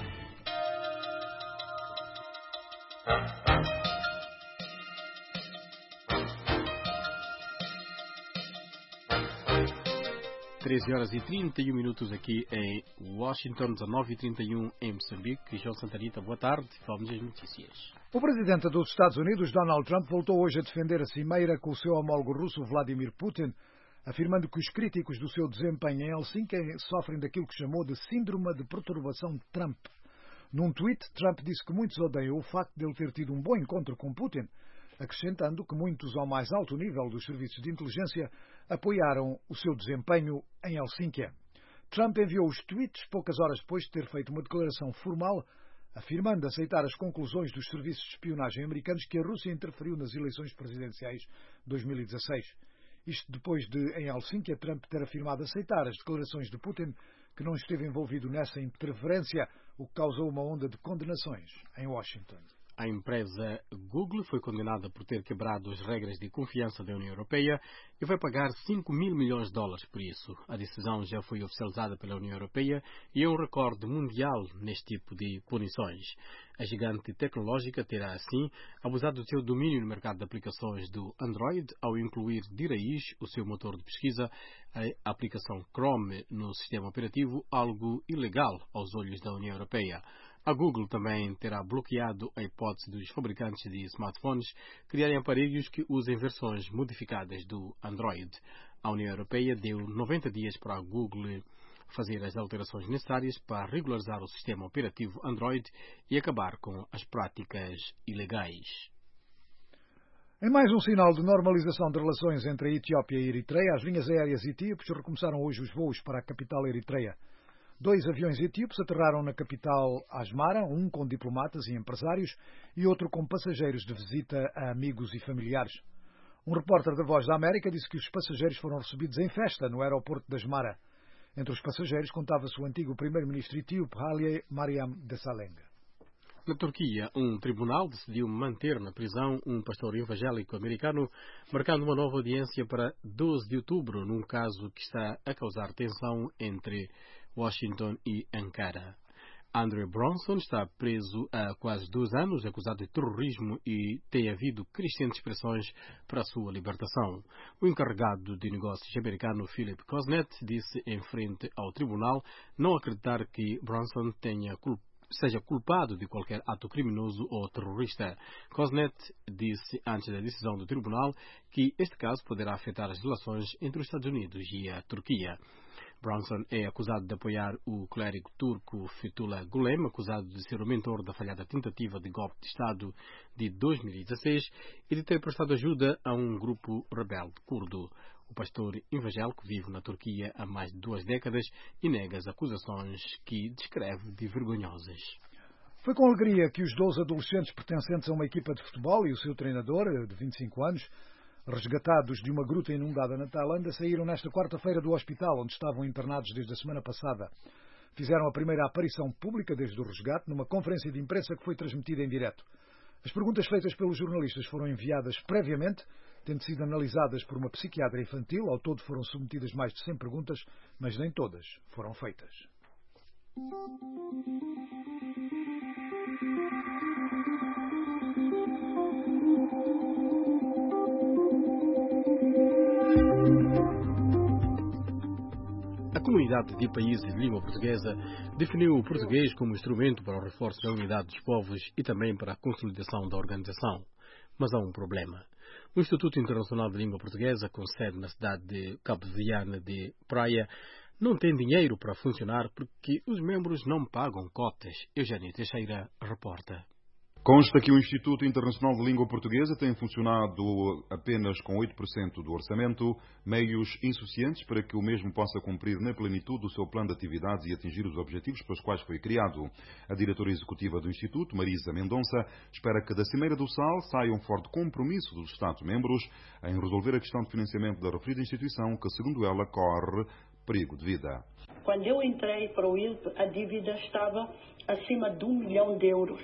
13 horas e 31 minutos aqui em Washington, 19h31 em Moçambique. João Santarita, boa tarde. Vamos às notícias. O presidente dos Estados Unidos, Donald Trump, voltou hoje a defender a cimeira com o seu homólogo russo, Vladimir Putin, afirmando que os críticos do seu desempenho em Helsinki sofrem daquilo que chamou de síndrome de perturbação de Trump. Num tweet, Trump disse que muitos odeiam o facto de ele ter tido um bom encontro com Putin, acrescentando que muitos ao mais alto nível dos serviços de inteligência apoiaram o seu desempenho em Helsinki. Trump enviou os tweets poucas horas depois de ter feito uma declaração formal afirmando aceitar as conclusões dos serviços de espionagem americanos que a Rússia interferiu nas eleições presidenciais de 2016. Isto depois de, em Helsinki, Trump ter afirmado aceitar as declarações de Putin que não esteve envolvido nessa interferência, o que causou uma onda de condenações em Washington. A empresa Google foi condenada por ter quebrado as regras de confiança da União Europeia e vai pagar 5 mil milhões de dólares por isso. A decisão já foi oficializada pela União Europeia e é um recorde mundial neste tipo de punições. A gigante tecnológica terá, assim, abusado do seu domínio no mercado de aplicações do Android ao incluir de raiz o seu motor de pesquisa, a aplicação Chrome, no sistema operativo, algo ilegal aos olhos da União Europeia. A Google também terá bloqueado a hipótese dos fabricantes de smartphones criarem aparelhos que usem versões modificadas do Android. A União Europeia deu 90 dias para a Google fazer as alterações necessárias para regularizar o sistema operativo Android e acabar com as práticas ilegais. Em mais um sinal de normalização de relações entre a Etiópia e a Eritreia, as linhas aéreas etíopes recomeçaram hoje os voos para a capital eritreia. 2 aviões etíopes aterraram na capital Asmara, um com diplomatas e empresários e outro com passageiros de visita a amigos e familiares. Um repórter da Voz da América disse que os passageiros foram recebidos em festa no aeroporto de Asmara. Entre os passageiros contava-se o antigo primeiro-ministro etíope Haile Mariam Desalegn. Na Turquia, um tribunal decidiu manter na prisão um pastor evangélico americano, marcando uma nova audiência para 12 de outubro, num caso que está a causar tensão entre Washington e Ankara. Andrew Bronson está preso há quase 2 anos, acusado de terrorismo, e tem havido crescentes pressões para a sua libertação. O encarregado de negócios americano Philip Cosnet disse em frente ao tribunal não acreditar que Bronson tenha seja culpado de qualquer ato criminoso ou terrorista. Cosnet disse antes da decisão do tribunal que este caso poderá afetar as relações entre os Estados Unidos e a Turquia. Bronson é acusado de apoiar o clérigo turco Fethullah Gulen, acusado de ser o mentor da falhada tentativa de golpe de Estado de 2016 e de ter prestado ajuda a um grupo rebelde curdo. O pastor evangélico vive na Turquia há mais de 2 décadas e nega as acusações que descreve de vergonhosas. Foi com alegria que os 12 adolescentes pertencentes a uma equipa de futebol e o seu treinador, de 25 anos, resgatados de uma gruta inundada na Tailândia, saíram nesta quarta-feira do hospital onde estavam internados desde a semana passada. Fizeram a primeira aparição pública desde o resgate numa conferência de imprensa que foi transmitida em direto. As perguntas feitas pelos jornalistas foram enviadas previamente, tendo sido analisadas por uma psiquiatra infantil. Ao todo foram submetidas mais de 100 perguntas, mas nem todas foram feitas. A comunidade de países de língua portuguesa definiu o português como instrumento para o reforço da unidade dos povos e também para a consolidação da organização. Mas há um problema. O Instituto Internacional de Língua Portuguesa, com sede na cidade de Cabo Viana de Praia, não tem dinheiro para funcionar porque os membros não pagam cotas. Eugênio Teixeira reporta. Consta que o Instituto Internacional de Língua Portuguesa tem funcionado apenas com 8% do orçamento, meios insuficientes para que o mesmo possa cumprir na plenitude o seu plano de atividades e atingir os objetivos pelos quais foi criado. A diretora executiva do Instituto, Marisa Mendonça, espera que da Cimeira do Sal saia um forte compromisso dos Estados-membros em resolver a questão de financiamento da referida instituição, que, segundo ela, corre perigo de vida. Quando eu entrei para o ILP, a dívida estava acima de 1 milhão de euros.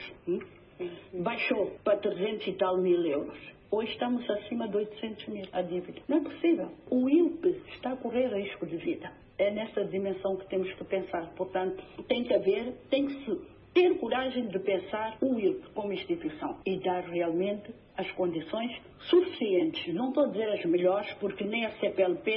Baixou para 300 e tal mil euros. Hoje estamos acima de 800 mil a dívida. Não é possível. O ILP está a correr risco de vida. É nessa dimensão que temos que pensar. Portanto, tem que se ter coragem de pensar o ILP como instituição e dar realmente as condições suficientes. Não estou a dizer as melhores, porque nem a CPLP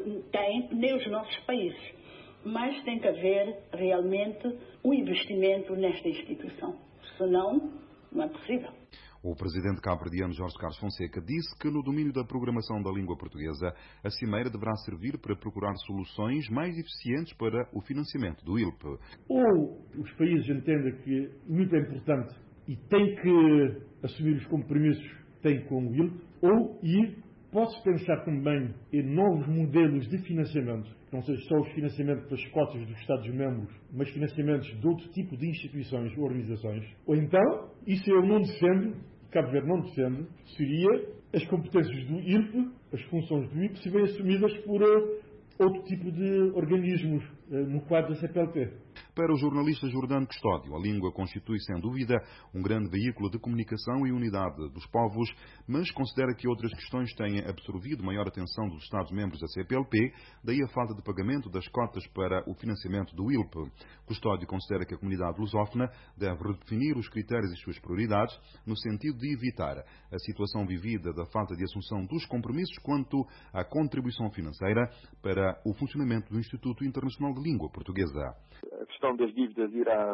nem os nossos países. Mas tem que haver realmente um investimento nesta instituição. Senão, não é possível. O presidente cabo-verdiano Jorge Carlos Fonseca disse que no domínio da programação da língua portuguesa, a Cimeira deverá servir para procurar soluções mais eficientes para o financiamento do ILP. Ou os países entendem que muito é importante e têm que assumir os compromissos que têm com o ILP, ou posso pensar também em novos modelos de financiamento, que não seja só os financiamentos das cotas dos Estados-membros, mas financiamentos de outro tipo de instituições ou organizações. Ou então, isso eu não defendo, Cabo Verde não defende, seria as competências do ILP, as funções do ILP, se bem assumidas por outro tipo de organismos no quadro da CPLP. Para o jornalista Jordano Custódio, a língua constitui, sem dúvida, um grande veículo de comunicação e unidade dos povos, mas considera que outras questões têm absorvido maior atenção dos Estados-membros da CPLP, daí a falta de pagamento das cotas para o financiamento do ILP. Custódio considera que a comunidade lusófona deve redefinir os critérios e suas prioridades, no sentido de evitar a situação vivida da falta de assunção dos compromissos quanto à contribuição financeira para o funcionamento do Instituto Internacional de Língua Portuguesa. A questão das dívidas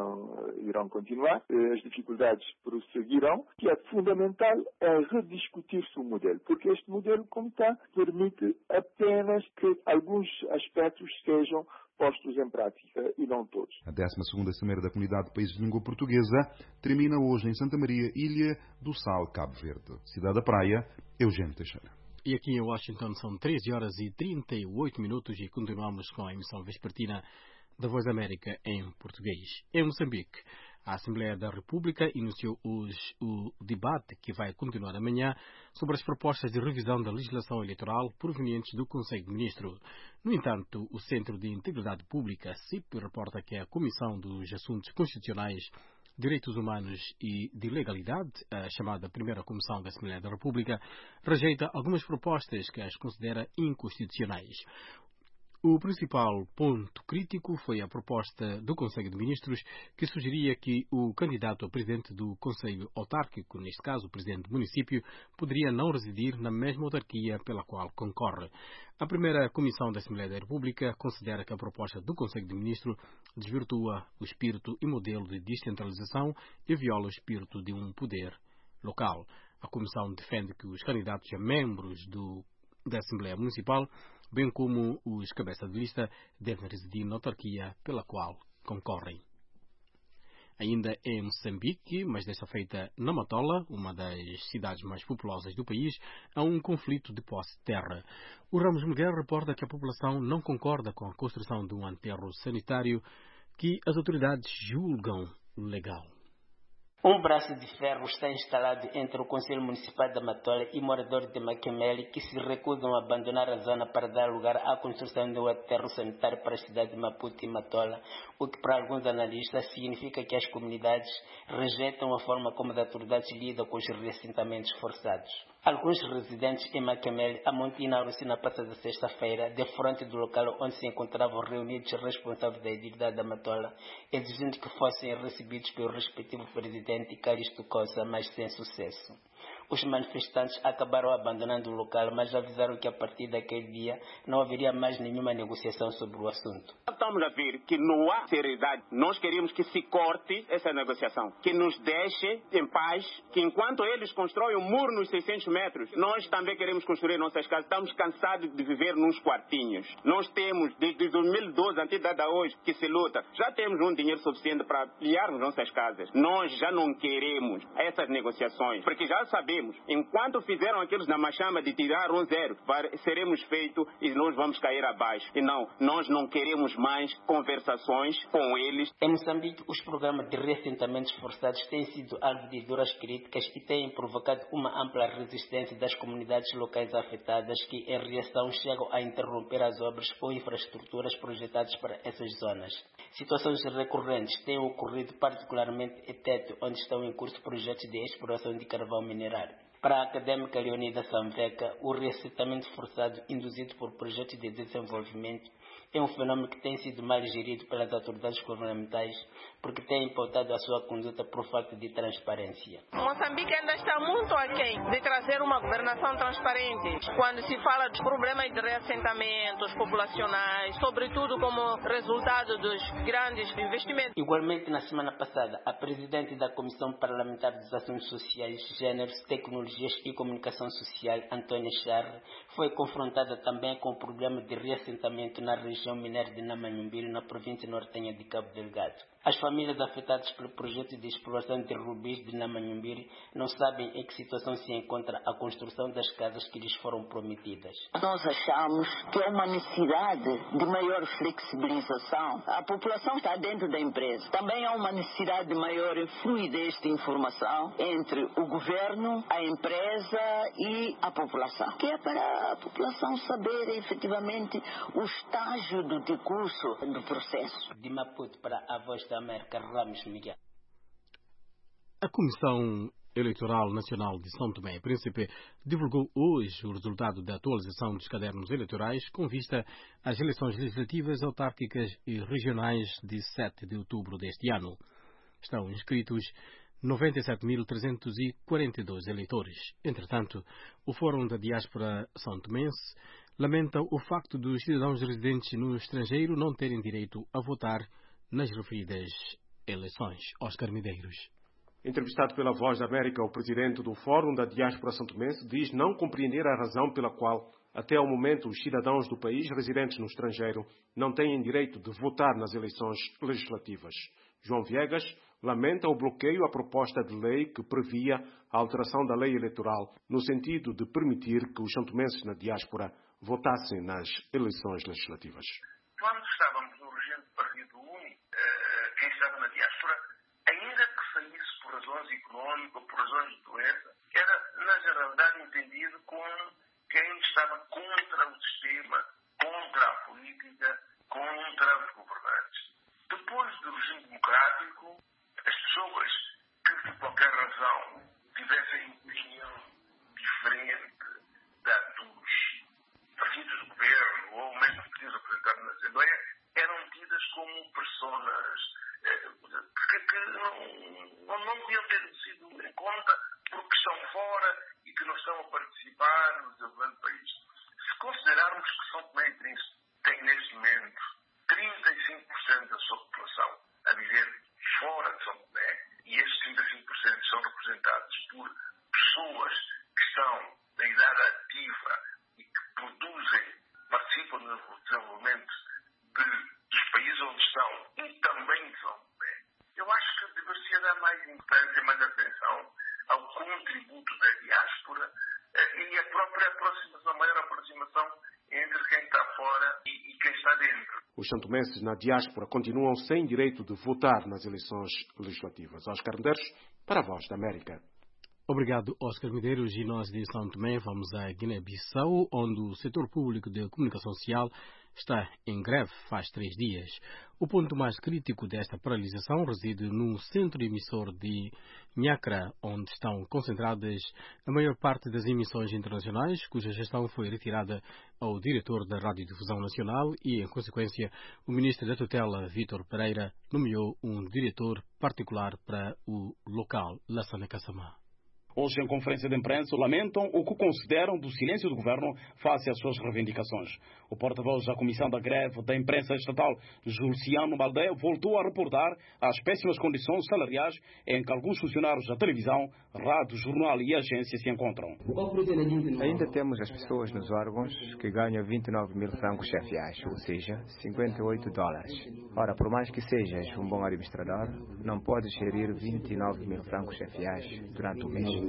irão continuar, as dificuldades prosseguirão, que é fundamental é rediscutir-se o modelo, porque este modelo, como está, permite apenas que alguns aspectos sejam postos em prática e não todos. A 12ª Cimeira da Comunidade de Países de Língua Portuguesa termina hoje em Santa Maria, Ilha do Sal, Cabo Verde. Cidade da Praia, Eugênio Teixeira. E aqui em Washington são 13 horas e 38 minutos e continuamos com a emissão vespertina da Voz da América em português. Em Moçambique, a Assembleia da República iniciou hoje o debate que vai continuar amanhã sobre as propostas de revisão da legislação eleitoral provenientes do Conselho de Ministros. No entanto, o Centro de Integridade Pública, CIP, reporta que a Comissão dos Assuntos Constitucionais, Direitos Humanos e de Legalidade, a chamada Primeira Comissão da Assembleia da República, rejeita algumas propostas que as considera inconstitucionais. O principal ponto crítico foi a proposta do Conselho de Ministros, que sugeria que o candidato a presidente do Conselho Autárquico, neste caso o presidente do município, poderia não residir na mesma autarquia pela qual concorre. A primeira Comissão da Assembleia da República considera que a proposta do Conselho de Ministros desvirtua o espírito e modelo de descentralização e viola o espírito de um poder local. A Comissão defende que os candidatos a membros da Assembleia Municipal, bem como os cabeças de lista, devem residir na autarquia pela qual concorrem. Ainda em Moçambique, mas desta feita na Matola, uma das cidades mais populosas do país, há um conflito de posse de terra. O Ramos Miguel reporta que a população não concorda com a construção de um aterro sanitário que as autoridades julgam legal. Um braço de ferro está instalado entre o Conselho Municipal da Matola e moradores de Maquemele que se recusam a abandonar a zona para dar lugar à construção de um aterro sanitário para a cidade de Maputo e Matola, o que para alguns analistas significa que as comunidades rejeitam a forma como as autoridades lidam com os reassentamentos forçados. Alguns residentes em Maquemele amontinaram-se na passada sexta-feira de frente do local onde se encontravam reunidos os responsáveis da Edilidade da Matola, exigindo que fossem recebidos pelo respectivo presidente Calixto Costa, mas sem sucesso. Os manifestantes acabaram abandonando o local, mas avisaram que a partir daquele dia não haveria mais nenhuma negociação sobre o assunto. Estamos a ver que não há seriedade. Nós queremos que se corte essa negociação, que nos deixe em paz, que enquanto eles constroem um muro nos 600 metros, nós também queremos construir nossas casas. Estamos cansados de viver nos quartinhos. Nós temos, desde 2012 até hoje, que se luta, já temos um dinheiro suficiente para ampliarmos nossas casas. Nós já não queremos essas negociações, porque já sabemos, enquanto fizeram aqueles na machamba de tirar 1-0, seremos feitos e nós vamos cair abaixo. E não, nós não queremos mais conversações com eles. Em Moçambique, os programas de reassentamentos forçados têm sido alvo de duras críticas e têm provocado uma ampla resistência das comunidades locais afetadas que, em reação, chegam a interromper as obras ou infraestruturas projetadas para essas zonas. Situações recorrentes têm ocorrido particularmente em Tete, onde estão em curso projetos de exploração de carvão minerário. Para a académica Leonida Samveca, o reassentamento forçado induzido por projetos de desenvolvimento é um fenômeno que tem sido mal gerido pelas autoridades governamentais porque tem pautado a sua conduta por falta de transparência. Moçambique ainda está muito aquém de trazer uma governação transparente quando se fala dos problemas de reassentamentos populacionais, sobretudo como resultado dos grandes investimentos. Igualmente, na semana passada, a presidente da Comissão Parlamentar dos Assuntos Sociais, Gêneros, Tecnologias e Comunicação Social, Antônia Charre, foi confrontada também com o problema de reassentamento na região mineira de Namanhumbiri, na província nortenha de Cabo Delgado. As famílias afetadas pelo projeto de exploração de rubis de Namanhumbiri não sabem em que situação se encontra a construção das casas que lhes foram prometidas. Nós achamos que há uma necessidade de maior flexibilização. A população está dentro da empresa. Também há uma necessidade de maior fluidez de informação entre o governo, a empresa e a população, que é para a população saber efetivamente o estágio do decurso do processo. De Maputo para a Voz da América, Ramos Miguel. A Comissão Eleitoral Nacional de São Tomé e Príncipe divulgou hoje o resultado da atualização dos cadernos eleitorais com vista às eleições legislativas, autárquicas e regionais de 7 de outubro deste ano. Estão inscritos 97.342 eleitores. Entretanto, o Fórum da Diáspora São Tomense lamenta o facto dos cidadãos residentes no estrangeiro não terem direito a votar nas referidas eleições. Oscar Medeiros. Entrevistado pela Voz da América, o presidente do Fórum da Diáspora santomense diz não compreender a razão pela qual, até ao momento, os cidadãos do país residentes no estrangeiro não têm direito de votar nas eleições legislativas. João Viegas lamenta o bloqueio à proposta de lei que previa a alteração da lei eleitoral no sentido de permitir que os santomenses na diáspora votassem nas eleições legislativas. Quando estávamos no regime de partido único, quem estava na diáspora, ainda que saísse por razões económicas ou por razões de doença, era na generalidade entendido como quem estava contra o sistema, contra a política, contra os governantes. Depois do regime democrático, as pessoas que por qualquer razão tivessem opinião diferente dos partidos do governo ou mesmo partidos representados na Assembleia eram tidas como pessoas que não deviam ter sido em conta porque estão fora e que não estão a participar no desenvolvimento do país. Se considerarmos que são importância, mais atenção ao contributo da diáspora e a própria aproximação, a maior aproximação entre quem está fora e quem está dentro. Os santomenses na diáspora continuam sem direito de votar nas eleições legislativas. Oscar Medeiros, para a Voz da América. Obrigado, Oscar Medeiros. E nós de São Tomé vamos à Guiné-Bissau, onde o setor público de comunicação social está em greve faz 3 dias. O ponto mais crítico desta paralisação reside no centro emissor de Nhacra, onde estão concentradas a maior parte das emissões internacionais, cuja gestão foi retirada ao diretor da Radiodifusão Nacional e, em consequência, o ministro da tutela, Vítor Pereira, nomeou um diretor particular para o local, Lassana Kassamá. Hoje, em conferência de imprensa, lamentam o que consideram do silêncio do governo face às suas reivindicações. O porta-voz da Comissão da Greve da Imprensa Estatal, Julciano Baldeia, voltou a reportar as péssimas condições salariais em que alguns funcionários da televisão, rádio, jornal e agência se encontram. Ainda temos as pessoas nos órgãos que ganham 29 mil francos chefiais, ou seja, $58. Ora, por mais que sejas um bom administrador, não podes gerir 29 mil francos chefiais durante o mês.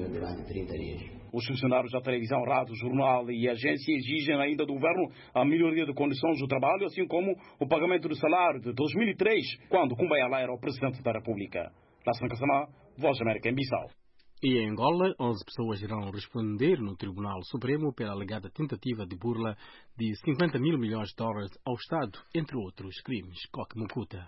Os funcionários da televisão, rádio, jornal e agência exigem ainda do governo a melhoria de condições do trabalho, assim como o pagamento do salário de 2003, quando Kumbayala era o presidente da República. Lassana Kassamá, Voz da América em Bissau. E em Angola, 11 pessoas irão responder no Tribunal Supremo pela alegada tentativa de burla de 50 mil milhões de dólares ao Estado, entre outros crimes. Coque Mucuta.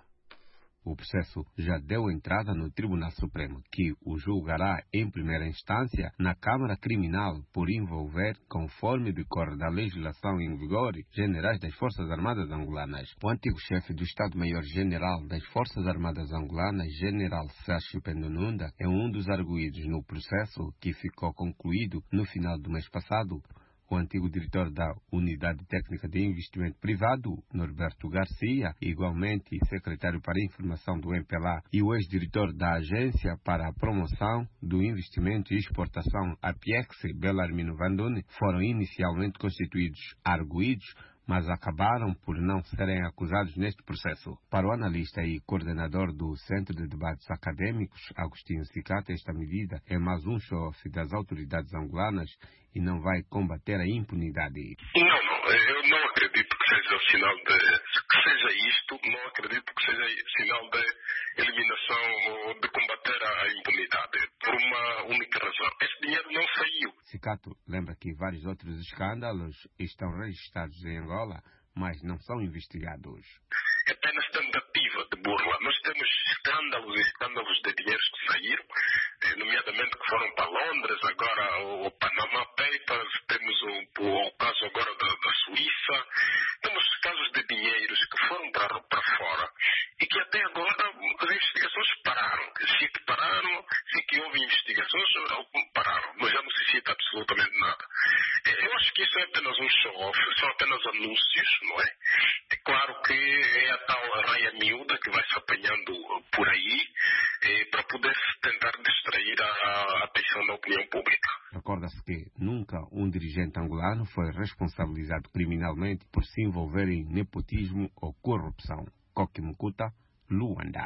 O processo já deu entrada no Tribunal Supremo, que o julgará em primeira instância na Câmara Criminal por envolver, conforme decorre da legislação em vigor, generais das Forças Armadas Angolanas. O antigo chefe do Estado-Maior-General das Forças Armadas Angolanas, General Sérgio Pendonunda, é um dos arguidos no processo que ficou concluído no final do mês passado. O antigo diretor da Unidade Técnica de Investimento Privado, Norberto Garcia, igualmente secretário para a Informação do MPLA, e o ex-diretor da Agência para a Promoção do Investimento e Exportação, APEX, Belarmino Vandone, foram inicialmente constituídos arguidos, mas acabaram por não serem acusados neste processo. Para o analista e coordenador do Centro de Debates Acadêmicos, Agostinho Cicata, esta medida é mais um show-off das autoridades angolanas e não vai combater a impunidade. Não, eu não acredito que seja sinal que seja isto, não acredito que seja sinal de eliminação ou de combater a impunidade, por uma única razão. Esse dinheiro não saiu. Cicato lembra que vários outros escândalos estão registrados em Angola, mas não são investigados. É apenas tentativa de burla. Nós temos escândalos de dinheiros que saíram, nomeadamente que foram para Londres, agora o Panama Papers, temos o caso agora da Suíça, temos casos de dinheiros que foram para fora e que até agora as investigações pararam. Se que pararam, se que houve investigações, pararam, mas já não se cita absolutamente nada. Eu acho que isso é apenas um show-off, são apenas anúncios, não é? É claro que é a tal raia miúda que vai se apanhando por aí para poder tentar distrair a atenção da opinião pública. Recorda-se que nunca um dirigente angolano foi responsabilizado criminalmente por se envolver em nepotismo ou corrupção. Coque Mucuta, Luanda.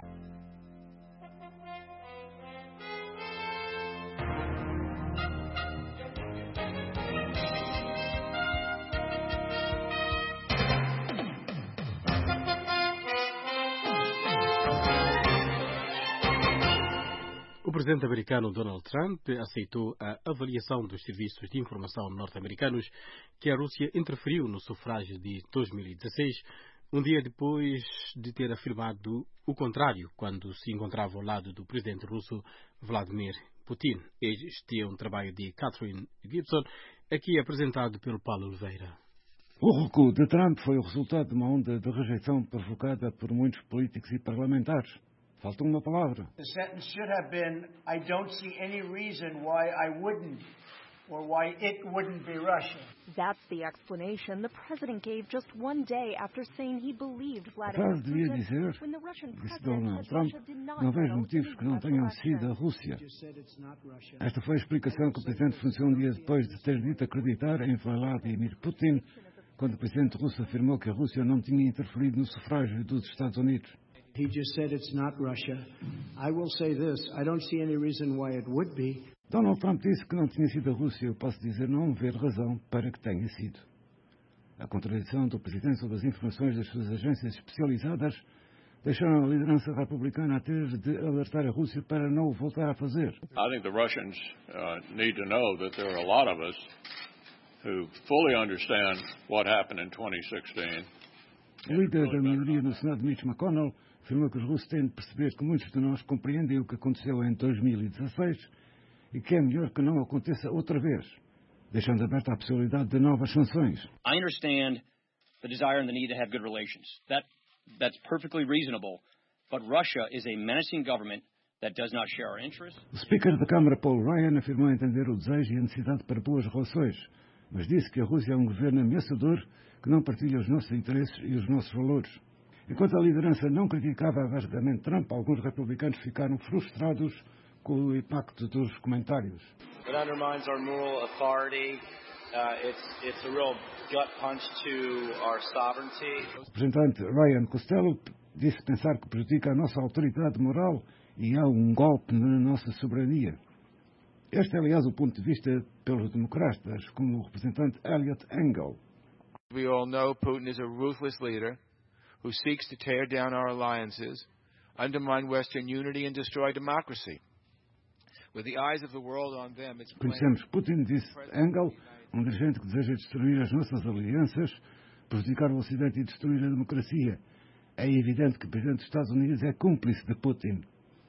O presidente americano Donald Trump aceitou a avaliação dos serviços de informação norte-americanos que a Rússia interferiu no sufrágio de 2016, um dia depois de ter afirmado o contrário quando se encontrava ao lado do presidente russo Vladimir Putin. Este é um trabalho de Catherine Gibson, aqui apresentado pelo Paulo Oliveira. O recuo de Trump foi o resultado de uma onda de rejeição provocada por muitos políticos e parlamentares. Falta uma palavra. The sentence should have been, I don't see any reason why I wouldn't, or why it wouldn't be Russia. That's the explanation the president gave just one day after saying he believed A Vladimir frase devia Putin dizer, when the Russian disse president Donald said Trump, Russia did not não vejo vote motivos que não in the tenham election. sido a Rússia. Esta foi a explicação que o presidente forneceu um dia depois de ter dito acreditar em Vladimir Putin, quando o presidente russo afirmou que a Rússia não tinha interferido no sufrágio dos Estados Unidos. He just said it's not Russia. I will say this, I don't see any reason why it would be. Donald Trump disse que não tinha sido a Rússia. Eu posso dizer não ver razão para que tenha sido. A contradição do presidente sobre as informações das suas agências especializadas deixaram a liderança republicana a ter de alertar a Rússia para não o voltar a fazer. I think the Russians need to know that there are a lot of us who fully understand what happened in 2016. O líder da maioria no Senado, Mitch McConnell, afirmou que os russos têm de perceber que muitos de nós compreendem o que aconteceu em 2016 e que é melhor que não aconteça outra vez, deixando aberta a possibilidade de novas sanções. I understand the desire and the need to have good relations. That's perfectly reasonable, but Russia is a menacing government that does not share our interests. O Speaker da Câmara, Paul Ryan, afirmou entender o desejo e a necessidade para boas relações, mas disse que a Rússia é um governo ameaçador que não partilha os nossos interesses e os nossos valores. Enquanto a liderança não criticava abertamente Trump, alguns republicanos ficaram frustrados com o impacto dos comentários. It undermines our moral authority. It's a real gut punch to our sovereignty. O representante Ryan Costello disse pensar que prejudica a nossa autoridade moral e há um golpe na nossa soberania. Este é, aliás, o ponto de vista pelos democratas, como o representante Eliot Engel. We all know Putin is a ruthless leader who seeks to tear down our alliances, undermine Western unity and destroy democracy. With the eyes of the world on them, it's Conhecemos Putin, disse Engel, um dirigente que deseja destruir as nossas alianças, prejudicar o Ocidente e destruir a democracia. É evidente que o presidente dos Estados Unidos é cúmplice de Putin.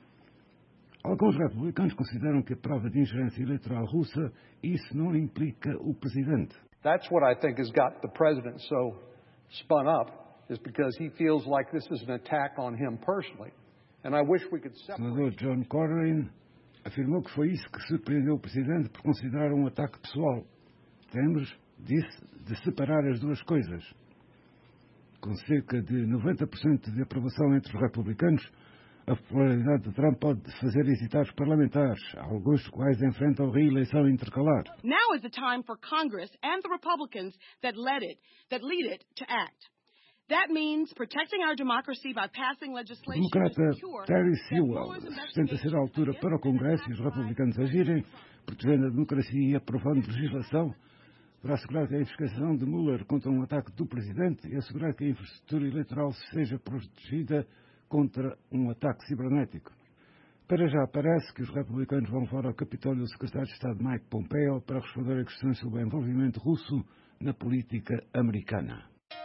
Alguns republicanos consideram que a prova de ingerência eleitoral russa, isso não implica o presidente. That's what I think has got the president so spun up, is because he feels like this is an attack on him personally. And I wish we could separate. O senador John Cornyn afirmou que foi isso que surpreendeu o presidente por considerar um ataque pessoal. Temos, disse, de separar as duas coisas. Com cerca de 90% de aprovação entre os republicanos, a popularidade de Trump pode fazer hesitar os parlamentares, alguns dos quais enfrentam reeleição intercalar. Now is the time for Congress and the Republicans that lead it to act. That means protecting our democracy by passing O legislation democrata Terry Sewell tenta ser a altura para o Congresso e os republicanos agirem, protegendo a democracia e aprovando legislação para assegurar que a investigação de Mueller contra um ataque do presidente e assegurar que a infraestrutura eleitoral seja protegida contra um ataque cibernético. Para já parece que os republicanos vão levar ao Capitólio o secretário de Estado Mike Pompeo para responder a questões sobre o envolvimento russo na política americana.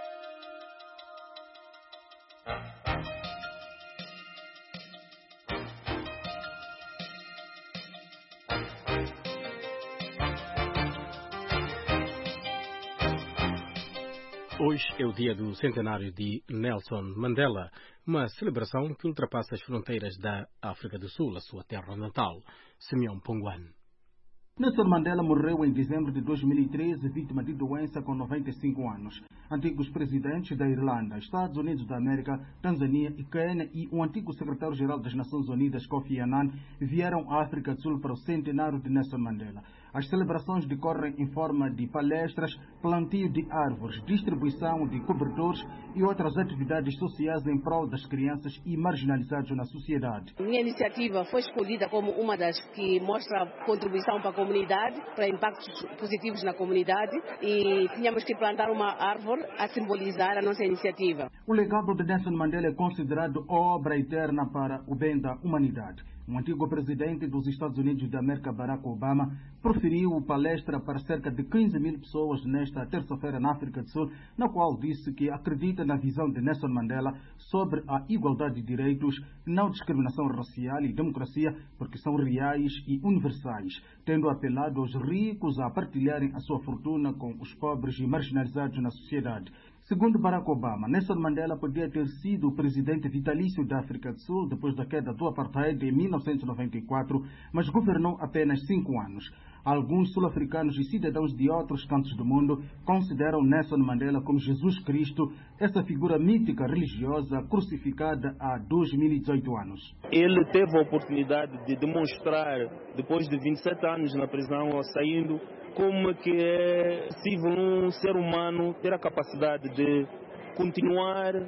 Hoje é o dia do centenário de Nelson Mandela, uma celebração que ultrapassa as fronteiras da África do Sul, a sua terra natal. Simeão Ponguan. Nelson Mandela morreu em dezembro de 2013, vítima de doença com 95 anos. Antigos presidentes da Irlanda, Estados Unidos da América, Tanzânia e Quênia e o antigo secretário-geral das Nações Unidas, Kofi Annan, vieram à África do Sul para o centenário de Nelson Mandela. As celebrações decorrem em forma de palestras, plantio de árvores, distribuição de cobertores e outras atividades sociais em prol das crianças e marginalizados na sociedade. Minha iniciativa foi escolhida como uma das que mostra contribuição para a comunidade, para impactos positivos na comunidade, e tínhamos que plantar uma árvore a simbolizar a nossa iniciativa. O legado de Nelson Mandela é considerado obra eterna para o bem da humanidade. O antigo presidente dos Estados Unidos da América, Barack Obama, proferiu palestra para cerca de 15 mil pessoas nesta terça-feira na África do Sul, na qual disse que acredita na visão de Nelson Mandela sobre a igualdade de direitos, não discriminação racial e democracia, porque são reais e universais, tendo apelado aos ricos a partilharem a sua fortuna com os pobres e marginalizados na sociedade. Segundo Barack Obama, Nelson Mandela podia ter sido o presidente vitalício da África do Sul depois da queda do apartheid em 1994, mas governou apenas 5 anos. Alguns sul-africanos e cidadãos de outros cantos do mundo consideram Nelson Mandela como Jesus Cristo, essa figura mítica religiosa crucificada há 2018 anos. Ele teve a oportunidade de demonstrar, depois de 27 anos na prisão ou saindo, como que é possível um ser humano ter a capacidade de continuar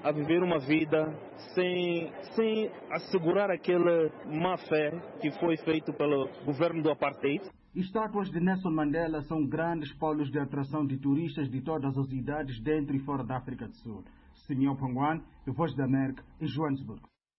a viver uma vida sem assegurar aquela má fé que foi feito pelo governo do apartheid. Estátuas de Nelson Mandela são grandes polos de atração de turistas de todas as idades dentro e fora da África do Sul. Simeão Panguan, Voz da América, em Joanesburgo.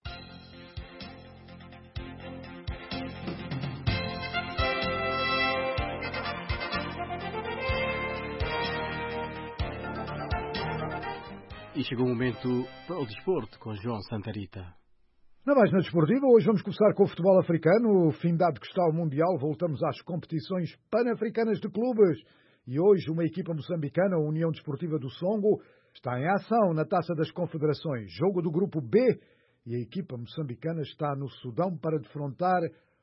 E chegou o momento para o desporto com João Santarita. Na página desportiva, hoje vamos começar com o futebol africano. Findado que está o Mundial, voltamos às competições pan-africanas de clubes. E hoje uma equipa moçambicana, a União Desportiva do Songo, está em ação na Taça das Confederações. Jogo do grupo B. E a equipa moçambicana está no Sudão para defrontar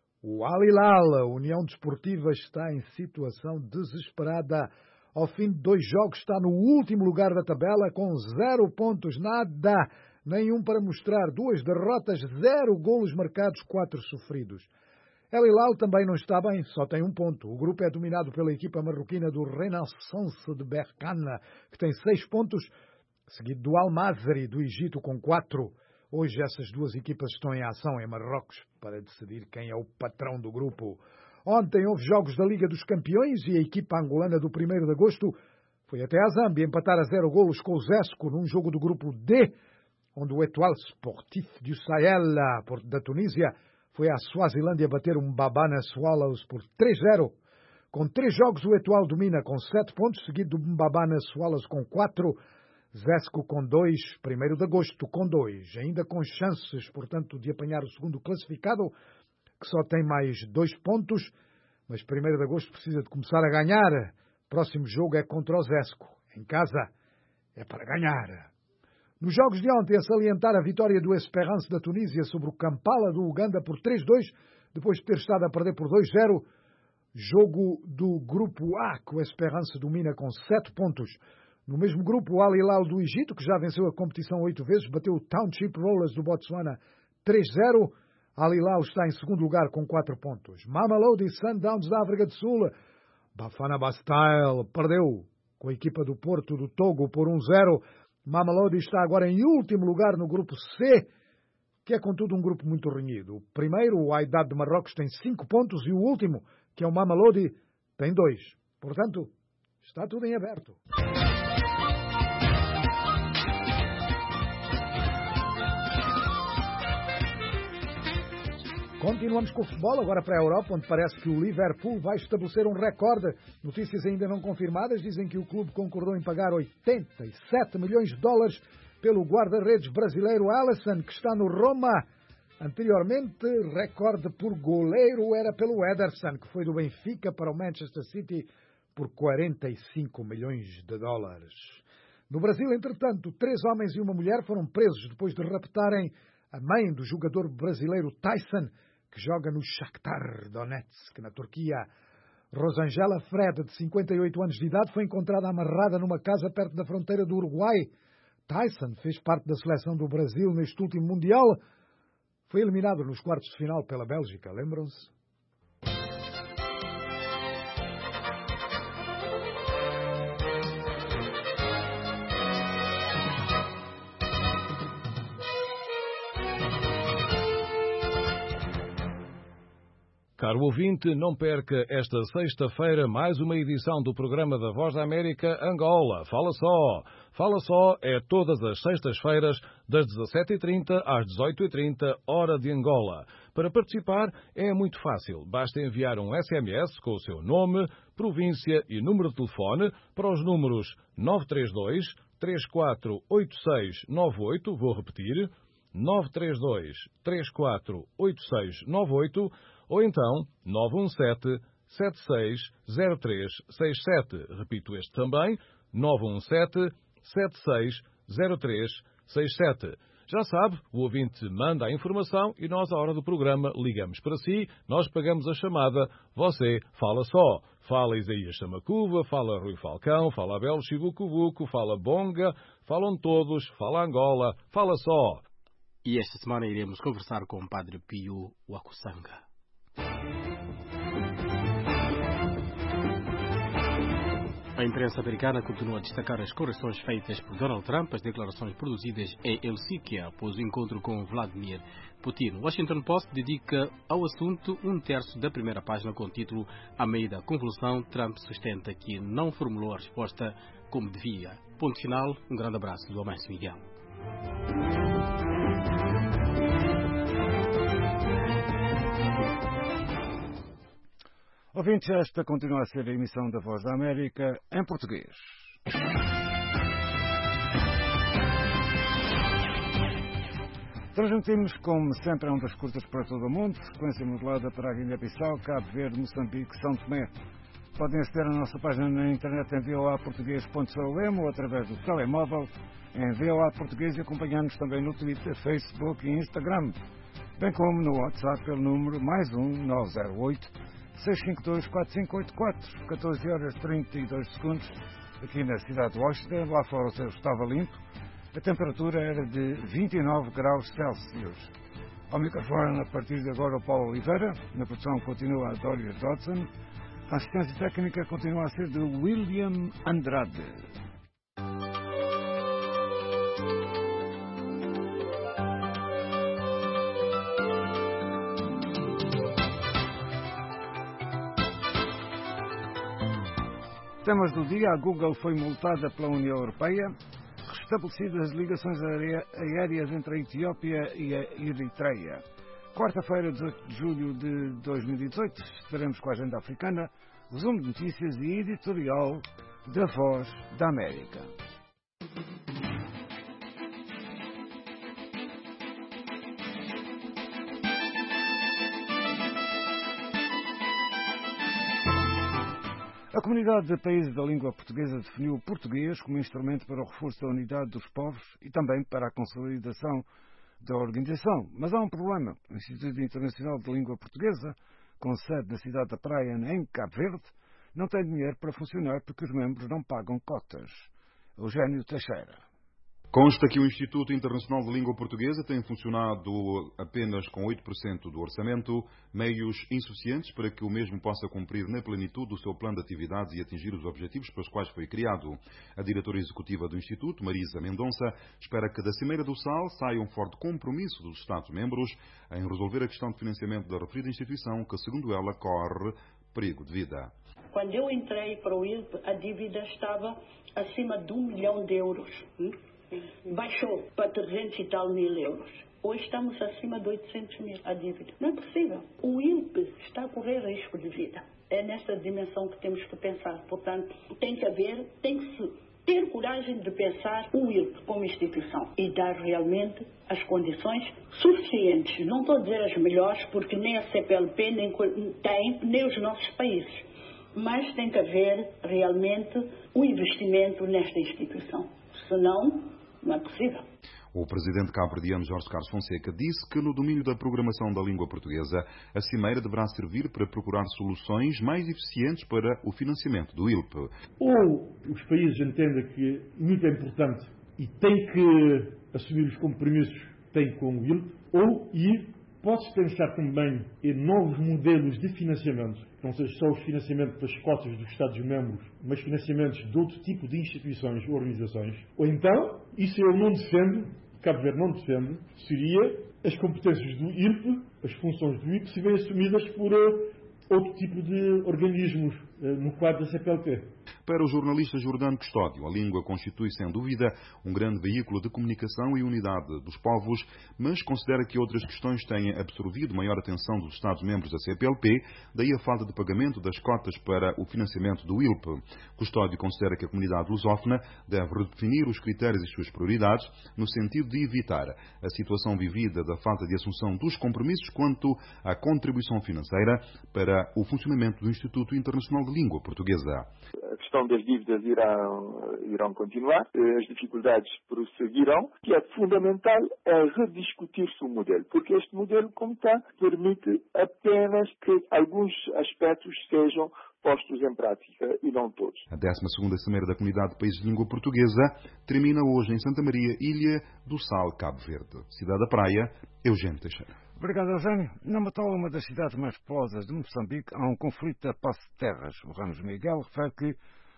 o Al Hilal. A União Desportiva está em situação desesperada. Ao fim de 2 jogos está no último lugar da tabela com 0 pontos, nada, nenhum para mostrar, 2 derrotas, 0 golos marcados, 4 sofridos. El Hilal também não está bem, só tem 1 ponto. O grupo é dominado pela equipa marroquina do Renaissance de Berkane, que tem 6 pontos, seguido do Al Mazri do Egito com 4. Hoje essas 2 equipas estão em ação em Marrocos para decidir quem é o patrão do grupo. Ontem houve jogos da Liga dos Campeões e a equipa angolana do 1º de agosto foi até a Zâmbia empatar a 0 golos com o Zesco num jogo do grupo D, onde o Etoile Sportif du Sahel, da Tunísia, foi à Suazilândia bater um Mbabane Swallows por 3-0. Com 3 jogos o Etoile domina com 7 pontos, seguido do Mbabane Swallows com 4, Zesco com 2, 1º de agosto com 2. Ainda com chances, portanto, de apanhar o segundo classificado, que só tem mais 2 pontos, mas 1º de agosto precisa de começar a ganhar. Próximo jogo é contra o Zesco. Em casa é para ganhar. Nos jogos de ontem, a salientar a vitória do Esperance da Tunísia sobre o Kampala do Uganda por 3-2, depois de ter estado a perder por 2-0. Jogo do grupo A, que o Esperance domina com 7 pontos. No mesmo grupo, o Al Hilal do Egito, que já venceu a competição 8 vezes, bateu o Township Rollers do Botsuana 3-0. Al Hilal está em 2º lugar com 4 pontos. Mamelodi Sundowns da África do Sul. Bafana Bastille perdeu com a equipa do Porto do Togo por 1-0. Mamelodi está agora em último lugar no grupo C, que é contudo um grupo muito renhido. O primeiro, o Wydad de Marrocos, tem 5 pontos e o último, que é o Mamelodi, tem 2. Portanto, está tudo em aberto. Continuamos com o futebol, agora para a Europa, onde parece que o Liverpool vai estabelecer um recorde. Notícias ainda não confirmadas dizem que o clube concordou em pagar 87 milhões de dólares pelo guarda-redes brasileiro Alisson, que está no Roma. Anteriormente, recorde por goleiro era pelo Ederson, que foi do Benfica para o Manchester City por 45 milhões de dólares. No Brasil, entretanto, 3 homens e uma mulher foram presos depois de raptarem a mãe do jogador brasileiro Tyson, que joga no Shakhtar Donetsk, na Turquia. Rosangela Fred, de 58 anos de idade, foi encontrada amarrada numa casa perto da fronteira do Uruguai. Tyson fez parte da seleção do Brasil neste último Mundial. Foi eliminado nos quartos de final pela Bélgica, lembram-se? Caro ouvinte, não perca esta sexta-feira mais uma edição do programa da Voz da América Angola. Fala só! Fala só é todas as sextas-feiras, das 17h30 às 18h30, hora de Angola. Para participar é muito fácil. Basta enviar um SMS com o seu nome, província e número de telefone para os números 932 348698, vou repetir, 932 348698, ou então 917-760367. Repito este também, 917-760367. Já sabe, o ouvinte manda a informação e nós, à hora do programa, ligamos para si, nós pagamos a chamada, você fala só. Fala Isaías Chamacuva, fala Rui Falcão, fala Abel Chibucubuco, fala Bonga, falam todos, fala Angola, fala só. E esta semana iremos conversar com o Padre Pio Wakusanga. A imprensa americana continua a destacar as correções feitas por Donald Trump às declarações produzidas em Helsinki após o encontro com Vladimir Putin. O Washington Post dedica ao assunto um terço da primeira página com o título "A meio da convulsão, Trump sustenta que não formulou a resposta como devia". Ponto final. Um grande abraço do Amâncio Miguel. Ouvintes, esta continua a ser a emissão da Voz da América em português. Transmitimos, como sempre, a ondas curtas para todo o mundo, frequência modulada para a Guiné-Bissau, Cabo Verde, Moçambique, São Tomé. Podem aceder à nossa página na internet em voaportuguês.com ou através do telemóvel em VOA Português e acompanhar-nos também no Twitter, Facebook e Instagram, bem como no WhatsApp pelo número +1 908 652 4584, 14 horas 32 segundos, aqui na cidade de Washington. Lá fora o céu estava limpo, a temperatura era de 29 graus Celsius. Ao microfone, a partir de agora, o Paulo Oliveira. Na produção continua a Dória Dodson. A assistência técnica continua a ser de William Andrade. Temas do dia: a Google foi multada pela União Europeia. Restabelecidas as ligações aéreas entre a Etiópia e a Eritreia. Quarta-feira, 18 de julho de 2018, estaremos com a agenda africana, resumo de notícias e editorial da Voz da América. A Comunidade de Países da Língua Portuguesa definiu o português como instrumento para o reforço da unidade dos povos e também para a consolidação da organização. Mas há um problema. O Instituto Internacional de Língua Portuguesa, com sede na cidade da Praia, em Cabo Verde, não tem dinheiro para funcionar porque os membros não pagam cotas. Eugênio Teixeira. Consta que o Instituto Internacional de Língua Portuguesa tem funcionado apenas com 8% do orçamento, meios insuficientes para que o mesmo possa cumprir na plenitude o seu plano de atividades e atingir os objetivos para os quais foi criado. A diretora executiva do Instituto, Marisa Mendonça, espera que da Cimeira do Sal saia um forte compromisso dos Estados-membros em resolver a questão de financiamento da referida instituição, que, segundo ela, corre perigo de vida. Quando eu entrei para o ILP, a dívida estava acima de 1 milhão de euros. Baixou para 300 e tal mil euros. Hoje estamos acima de 800 mil a dívida. Não é possível. O ILP está a correr risco de vida. É nesta dimensão que temos que pensar. Portanto, tem que se ter coragem de pensar o ILP como instituição e dar realmente as condições suficientes. Não estou a dizer as melhores, porque nem a CPLP tem, nem os nossos países. Mas tem que haver realmente um investimento nesta instituição. Senão, não é possível. O presidente cabo-verdiano Jorge Carlos Fonseca disse que no domínio da programação da língua portuguesa, a Cimeira deverá servir para procurar soluções mais eficientes para o financiamento do ILP. Ou os países entendem que muito é importante e têm que assumir os compromissos que têm com o ILP, ou pode-se pensar também em novos modelos de financiamento, que não seja só o financiamento das cotas dos Estados-membros, mas financiamentos de outro tipo de instituições ou organizações. Ou então, isso eu não defendo, Cabo Verde não defende, seria as competências do ILP, as funções do ILP, serem assumidas por outro tipo de organismos no quadro da CPLP. Para o jornalista Jordano Custódio, a língua constitui, sem dúvida, um grande veículo de comunicação e unidade dos povos, mas considera que outras questões têm absorvido maior atenção dos Estados-membros da CPLP, daí a falta de pagamento das cotas para o financiamento do ILP. Custódio considera que a comunidade lusófona deve redefinir os critérios e suas prioridades, no sentido de evitar a situação vivida da falta de assunção dos compromissos quanto à contribuição financeira para o funcionamento do Instituto Internacional de Língua Portuguesa. A questão das dívidas irão continuar, as dificuldades prosseguirão, que é fundamental é rediscutir-se o modelo, porque este modelo, como está, permite apenas que alguns aspectos sejam postos em prática e não todos. A 12ª Cimeira da Comunidade de Países de Língua Portuguesa termina hoje em Santa Maria, Ilha do Sal, Cabo Verde. Cidade da Praia, Eugênio Teixeira. Obrigado, Eugênio. Na Matola, uma das cidades mais populosas de Moçambique, há um conflito a posse de terras. O Ramos Miguel refere que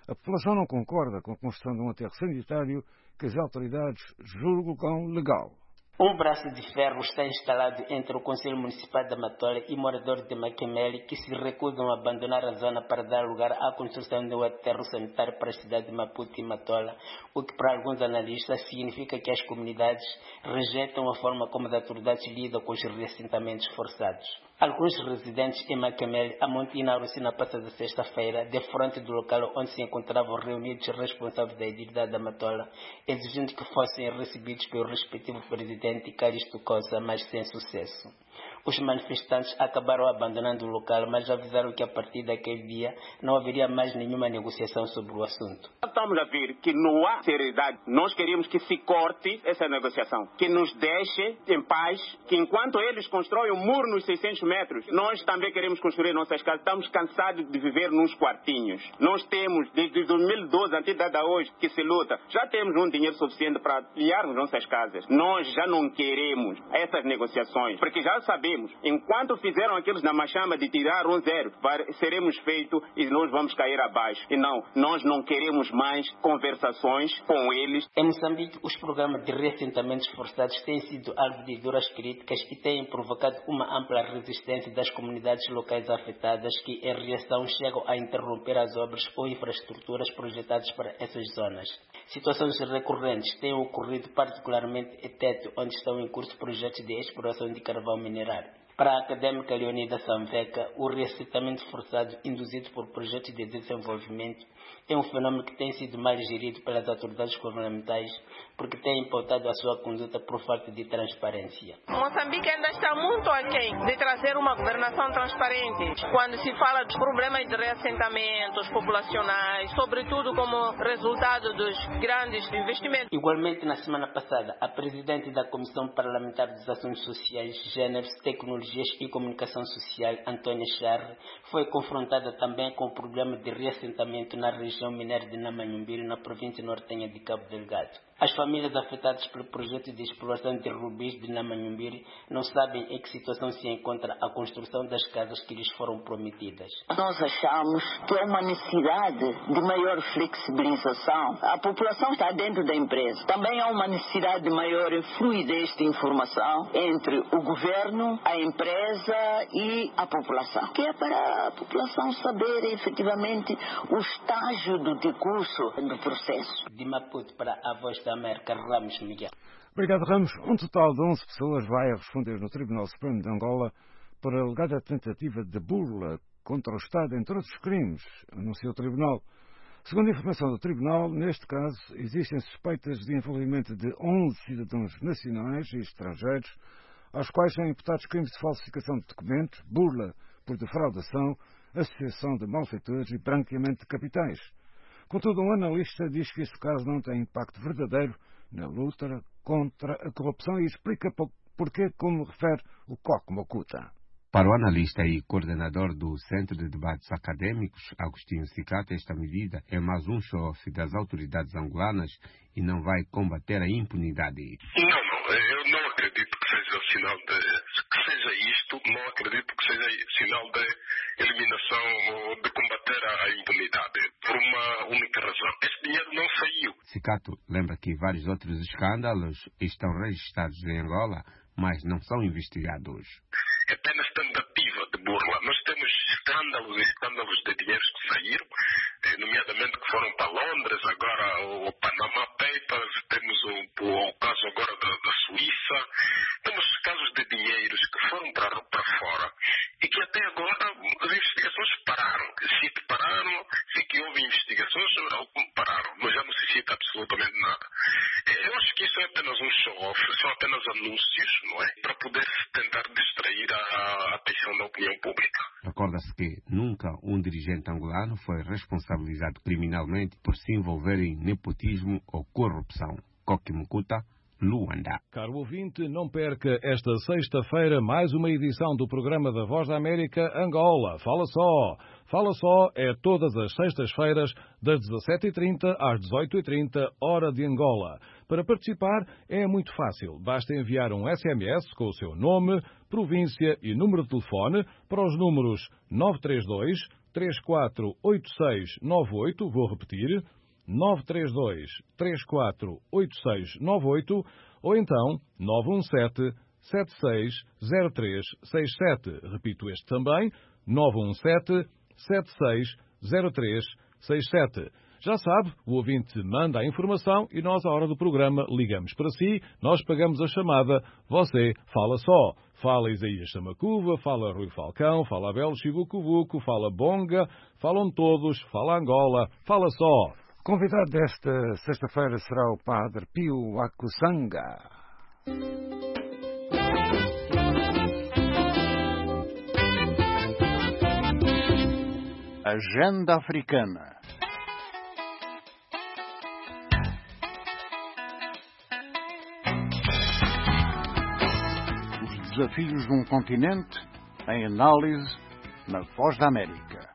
A população não concorda com a construção de um aterro sanitário que as autoridades julgam legal. Um braço de ferro está instalado entre o Conselho Municipal da Matola e moradores de Maquemele que se recusam a abandonar a zona para dar lugar à construção de um aterro sanitário para a cidade de Maputo e Matola, o que para alguns analistas significa que as comunidades rejeitam a forma como as autoridades lidam com os reassentamentos forçados. Alguns residentes em Maquemele amontinaram-se na passada sexta-feira de frente do local onde se encontravam reunidos os responsáveis da entidade da Matola, exigindo que fossem recebidos pelo respectivo presidente Calixto Costa, mas sem sucesso. Os manifestantes acabaram abandonando o local, mas avisaram que a partir daquele dia não haveria mais nenhuma negociação sobre o assunto. Estamos a ver que não há seriedade. Nós queremos que se corte essa negociação, que nos deixe em paz, que enquanto eles constroem um muro nos 600 metros, nós também queremos construir nossas casas. Estamos cansados de viver nos quartinhos. Nós temos, desde 2012 até hoje, que se luta, já temos um dinheiro suficiente para criarmos nossas casas. Nós já não queremos essas negociações, porque já sabemos, enquanto fizeram aqueles na machamba de tirar 1-0, seremos feitos e nós vamos cair abaixo. E não, nós não queremos mais conversações com eles. Em Moçambique, os programas de reassentamentos forçados têm sido alvo de duras críticas e têm provocado uma ampla resistência das comunidades locais afetadas que, em reação, chegam a interromper as obras ou infraestruturas projetadas para essas zonas. Situações recorrentes têm ocorrido particularmente em Tete, onde estão em curso projetos de exploração de carvão minerário. Para a académica Leonida Samveca, o reassentamento forçado induzido por projetos de desenvolvimento é um fenômeno que tem sido mal gerido pelas autoridades governamentais porque tem pautado a sua conduta por falta de transparência. Moçambique ainda está muito aquém de trazer uma governação transparente quando se fala dos problemas de reassentamentos populacionais, sobretudo como resultado dos grandes investimentos. Igualmente, na semana passada, a presidente da Comissão Parlamentar dos Assuntos Sociais, Gêneros, Tecnologias e Comunicação Social, Antônia Charre, foi confrontada também com o problema de reassentamento na região mineira de Namanhumbiri, na província nortenha de Cabo Delgado. As famílias afetadas pelo projeto de exploração de rubis de Namanhumbiri não sabem em que situação se encontra a construção das casas que lhes foram prometidas. Nós achamos que há uma necessidade de maior flexibilização. A população está dentro da empresa. Também há uma necessidade de maior fluidez de informação entre o governo, a empresa e a população, que é para a população saber efetivamente o estágio do decurso do processo. De Maputo para a Voz da América, Ramos Miguel. Obrigado, Ramos. Um total de 11 pessoas vai responder no Tribunal Supremo de Angola por alegada tentativa de burla contra o Estado, entre outros crimes, anunciou o Tribunal. Segundo a informação do Tribunal, neste caso, existem suspeitas de envolvimento de 11 cidadãos nacionais e estrangeiros, aos quais são imputados crimes de falsificação de documentos, burla por defraudação, associação de malfeitores e branqueamento de capitais. Contudo, um analista diz que este caso não tem impacto verdadeiro na luta contra a corrupção e explica porquê, como refere o Coco Mocuta. Para o analista e coordenador do Centro de Debates Acadêmicos, Agostinho Cicata, esta medida é mais um show-off das autoridades angolanas e não vai combater a impunidade. Não, eu não acredito que seja sinal que seja isto, não acredito que seja sinal de eliminação ou de combater a impunidade, por uma única razão. Este dinheiro não saiu. Cicato lembra que vários outros escândalos estão registrados em Angola, mas não são investigados. É apenas tentativa de burla. Nós temos escândalos de dinheiros que saíram, nomeadamente que foram para Londres, agora o Panama Papers, temos o caso agora da Suíça, temos casos de dinheiros que foram para fora e que até agora as investigações pararam. Se pararam, se que houve investigações, pararam, mas já não se cita absolutamente nada. Eu acho que isso é apenas um show-off, são apenas anúncios, não é? Para poder tentar distrair a atenção da opinião pública. Recorda-se que nunca um dirigente angolano foi responsabilizado criminalmente por se envolver em nepotismo ou corrupção. Coque Mocuta, Luanda. Caro ouvinte, não perca esta sexta-feira mais uma edição do programa da Voz da América Angola. Fala só! Fala só é todas as sextas-feiras, das 17h30 às 18h30, hora de Angola. Para participar é muito fácil. Basta enviar um SMS com o seu nome, província e número de telefone para os números 932 932-348698, vou repetir, 932-348698 ou então 917-760367. Repito este também, 917-760367. Já sabe, o ouvinte manda a informação e nós, à hora do programa, ligamos para si, nós pagamos a chamada, você fala só. Fala Isaías Samacuva, fala Rui Falcão, fala Abel Chibucubuco, fala Bonga, falam todos, fala Angola, fala só. Convidado desta sexta-feira será o Padre Pio Akusanga. Agenda Africana. Os desafios de um continente em análise na Voz da América.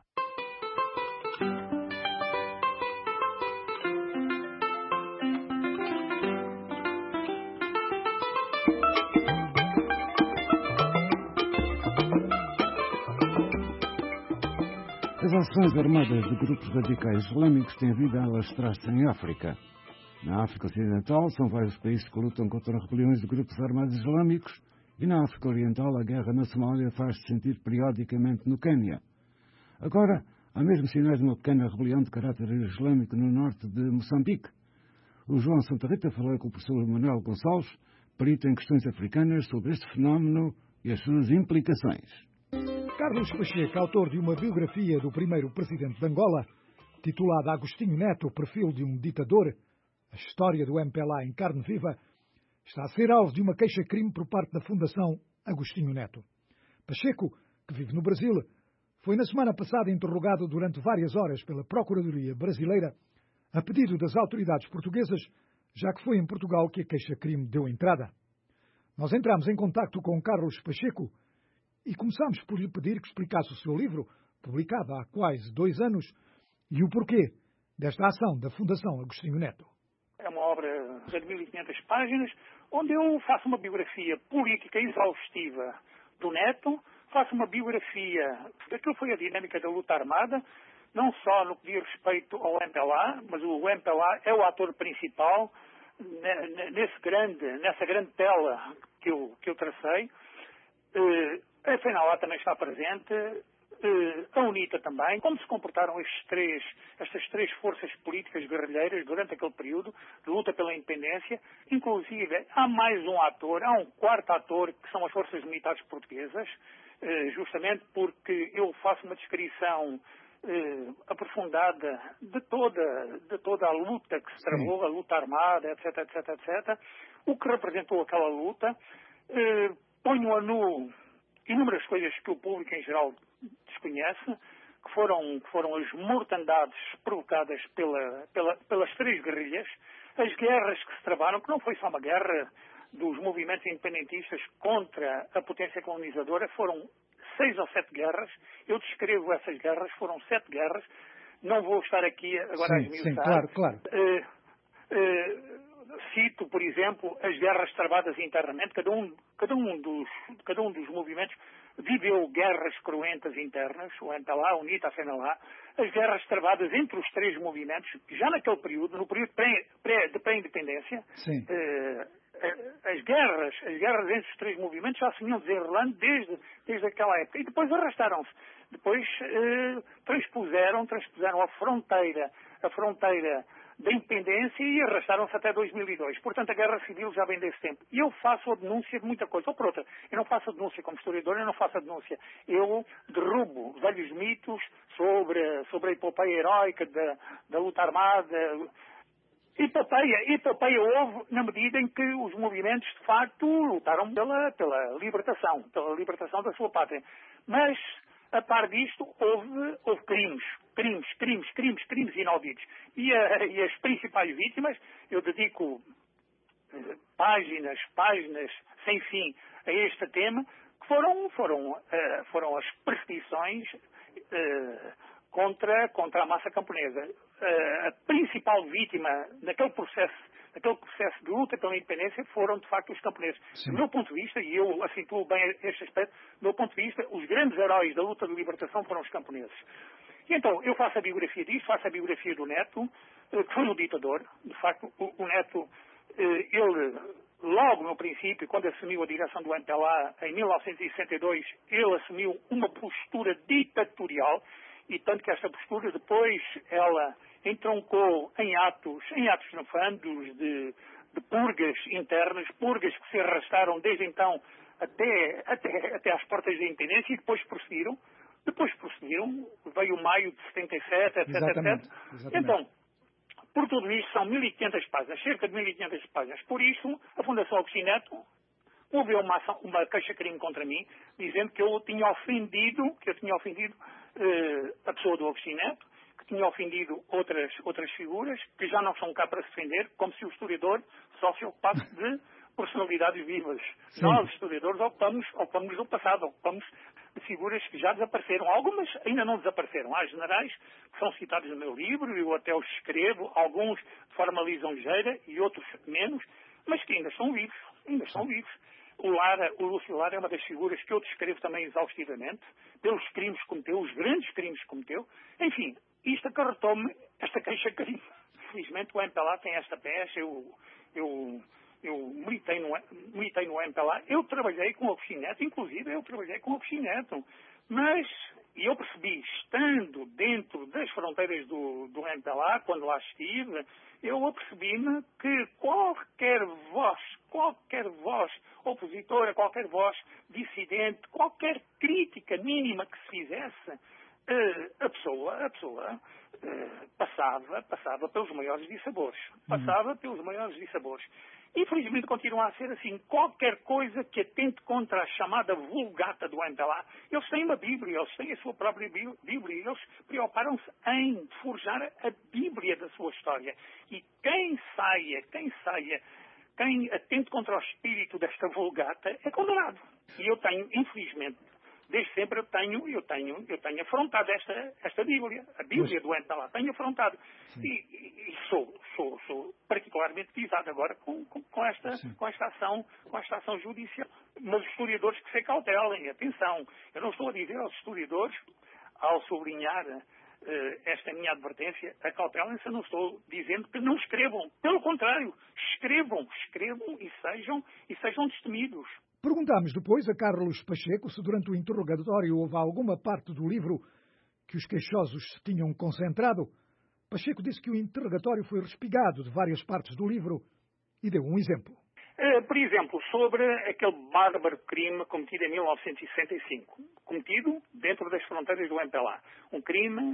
As ações armadas de grupos radicais islâmicos têm vindo a alastrar-se em África. Na África Ocidental, são vários países que lutam contra rebeliões de grupos armados islâmicos e na África Oriental, a guerra na Somália faz-se sentir periodicamente no Quênia. Agora, há mesmo sinais de uma pequena rebelião de caráter islâmico no norte de Moçambique. O João Santa Rita falou com o professor Manuel Gonçalves, perito em questões africanas, sobre este fenómeno e as suas implicações. Carlos Pacheco, autor de uma biografia do primeiro presidente de Angola, titulada Agostinho Neto, o perfil de um ditador, a história do MPLA em carne viva, está a ser alvo de uma queixa-crime por parte da Fundação Agostinho Neto. Pacheco, que vive no Brasil, foi na semana passada interrogado durante várias horas pela Procuradoria Brasileira a pedido das autoridades portuguesas, já que foi em Portugal que a queixa-crime deu entrada. Nós entramos em contacto com Carlos Pacheco e começámos por lhe pedir que explicasse o seu livro, publicado há quase 2 anos, e o porquê desta ação da Fundação Agostinho Neto. É uma obra de 1.500 páginas, onde eu faço uma biografia política exaustiva do Neto, faço uma biografia daquilo que foi a dinâmica da luta armada, não só no que diz respeito ao MPLA, mas o MPLA é o ator principal nessa grande tela que eu tracei. A FNLA também está presente, a UNITA também. Como se comportaram estas três forças políticas guerrilheiras durante aquele período de luta pela independência. Inclusive, há mais um ator, há um quarto ator, que são as forças militares portuguesas, justamente porque eu faço uma descrição aprofundada de toda a luta que se travou, a luta armada, etc, etc, etc. O que representou aquela luta. Ponho a nu inúmeras coisas que o público em geral desconhece, que foram as mortandades provocadas pelas 3 guerrilhas, as guerras que se travaram, que não foi só uma guerra dos movimentos independentistas contra a potência colonizadora, foram 6 ou 7 guerras. Eu descrevo essas guerras, foram 7 guerras. Não vou estar aqui agora a esmiuçar. Claro. Cito, por exemplo, as guerras travadas internamente. Cada um dos movimentos viveu guerras cruentas internas, o MPLA, a UNITA, a FNLA, as guerras travadas entre os 3 movimentos, já naquele período, no período de pré-independência. As guerras entre os 3 movimentos já se vinham desenrolando desde aquela época. E depois arrastaram-se. Depois transpuseram a fronteira da independência e arrastaram-se até 2002. Portanto, a Guerra Civil já vem desse tempo. E eu faço a denúncia de muita coisa. Ou por outra, eu não faço a denúncia como historiador, eu não faço a denúncia. Eu derrubo velhos mitos sobre a epopeia heroica da luta armada. Epopeia houve na medida em que os movimentos, de facto, lutaram pela libertação da sua pátria. Mas, a par disto, houve crimes inauditos. E as principais vítimas, eu dedico páginas sem fim a este tema, que foram as perseguições contra a massa camponesa. A principal vítima naquele processo de luta pela independência foram, de facto, os camponeses. Do meu ponto de vista, e eu acentuo bem este aspecto, do meu ponto de vista, os grandes heróis da luta de libertação foram os camponeses. Então, eu faço a biografia disso, faço a biografia do Neto, que foi um ditador. De facto, o Neto, ele, logo no princípio, quando assumiu a direção do MPLA, em 1962, ele assumiu uma postura ditatorial, e tanto que esta postura depois, ela entroncou em atos nefandos de purgas internas, purgas que se arrastaram desde então até às portas da independência e depois prosseguiram, veio maio de 77, etc, Exatamente. Então, por tudo isto, são 1.500 páginas, cerca de 1.500 páginas. Por isso, a Fundação Agostinho Neto moveu uma queixa-crime contra mim, dizendo que eu tinha ofendido a pessoa do Agostinho Neto, que tinha ofendido outras figuras, que já não estão cá para se defender, como se o historiador só se ocupasse de personalidades vivas. Sim. Nós, historiadores, ocupamos do passado, ocupamos de figuras que já desapareceram. Algumas ainda não desapareceram. Há generais que são citados no meu livro, eu até os escrevo, alguns de forma lisonjeira e outros menos, mas que ainda estão vivos. O Lúcio Lara é uma das figuras que eu descrevo também exaustivamente, pelos crimes que cometeu, os grandes crimes que cometeu. Enfim, isto acarretou-me esta queixa-crime. Felizmente o MPLA tem esta peça, eu militei no MPLA, eu trabalhei com o Agostinho Neto, inclusive eu trabalhei com o Agostinho Neto, mas eu percebi, estando dentro das fronteiras do MPLA, quando lá estive, eu apercebi-me que qualquer voz opositora, qualquer voz dissidente, qualquer crítica mínima que se fizesse, a pessoa passava pelos maiores dissabores. Infelizmente continua a ser assim. Qualquer coisa que atente contra a chamada vulgata do MPLA, eles têm uma Bíblia, eles têm a sua própria Bíblia, eles preocuparam-se em forjar a Bíblia da sua história. E quem atente contra o espírito desta vulgata é condenado. E eu tenho, infelizmente, desde sempre eu tenho afrontado esta Bíblia, a Bíblia do MPLA, tenho afrontado. E sou particularmente visado agora com esta ação judicial. Mas os historiadores que se cautelem, atenção, eu não estou a dizer aos historiadores, ao sublinhar esta minha advertência, acautelem-se, eu não estou dizendo que não escrevam. Pelo contrário, escrevam e sejam destemidos. Perguntámos depois a Carlos Pacheco se durante o interrogatório houve alguma parte do livro que os queixosos se tinham concentrado. Pacheco disse que o interrogatório foi respigado de várias partes do livro e deu um exemplo. Por exemplo, sobre aquele bárbaro crime cometido em 1965, cometido dentro das fronteiras do MPLA. Um crime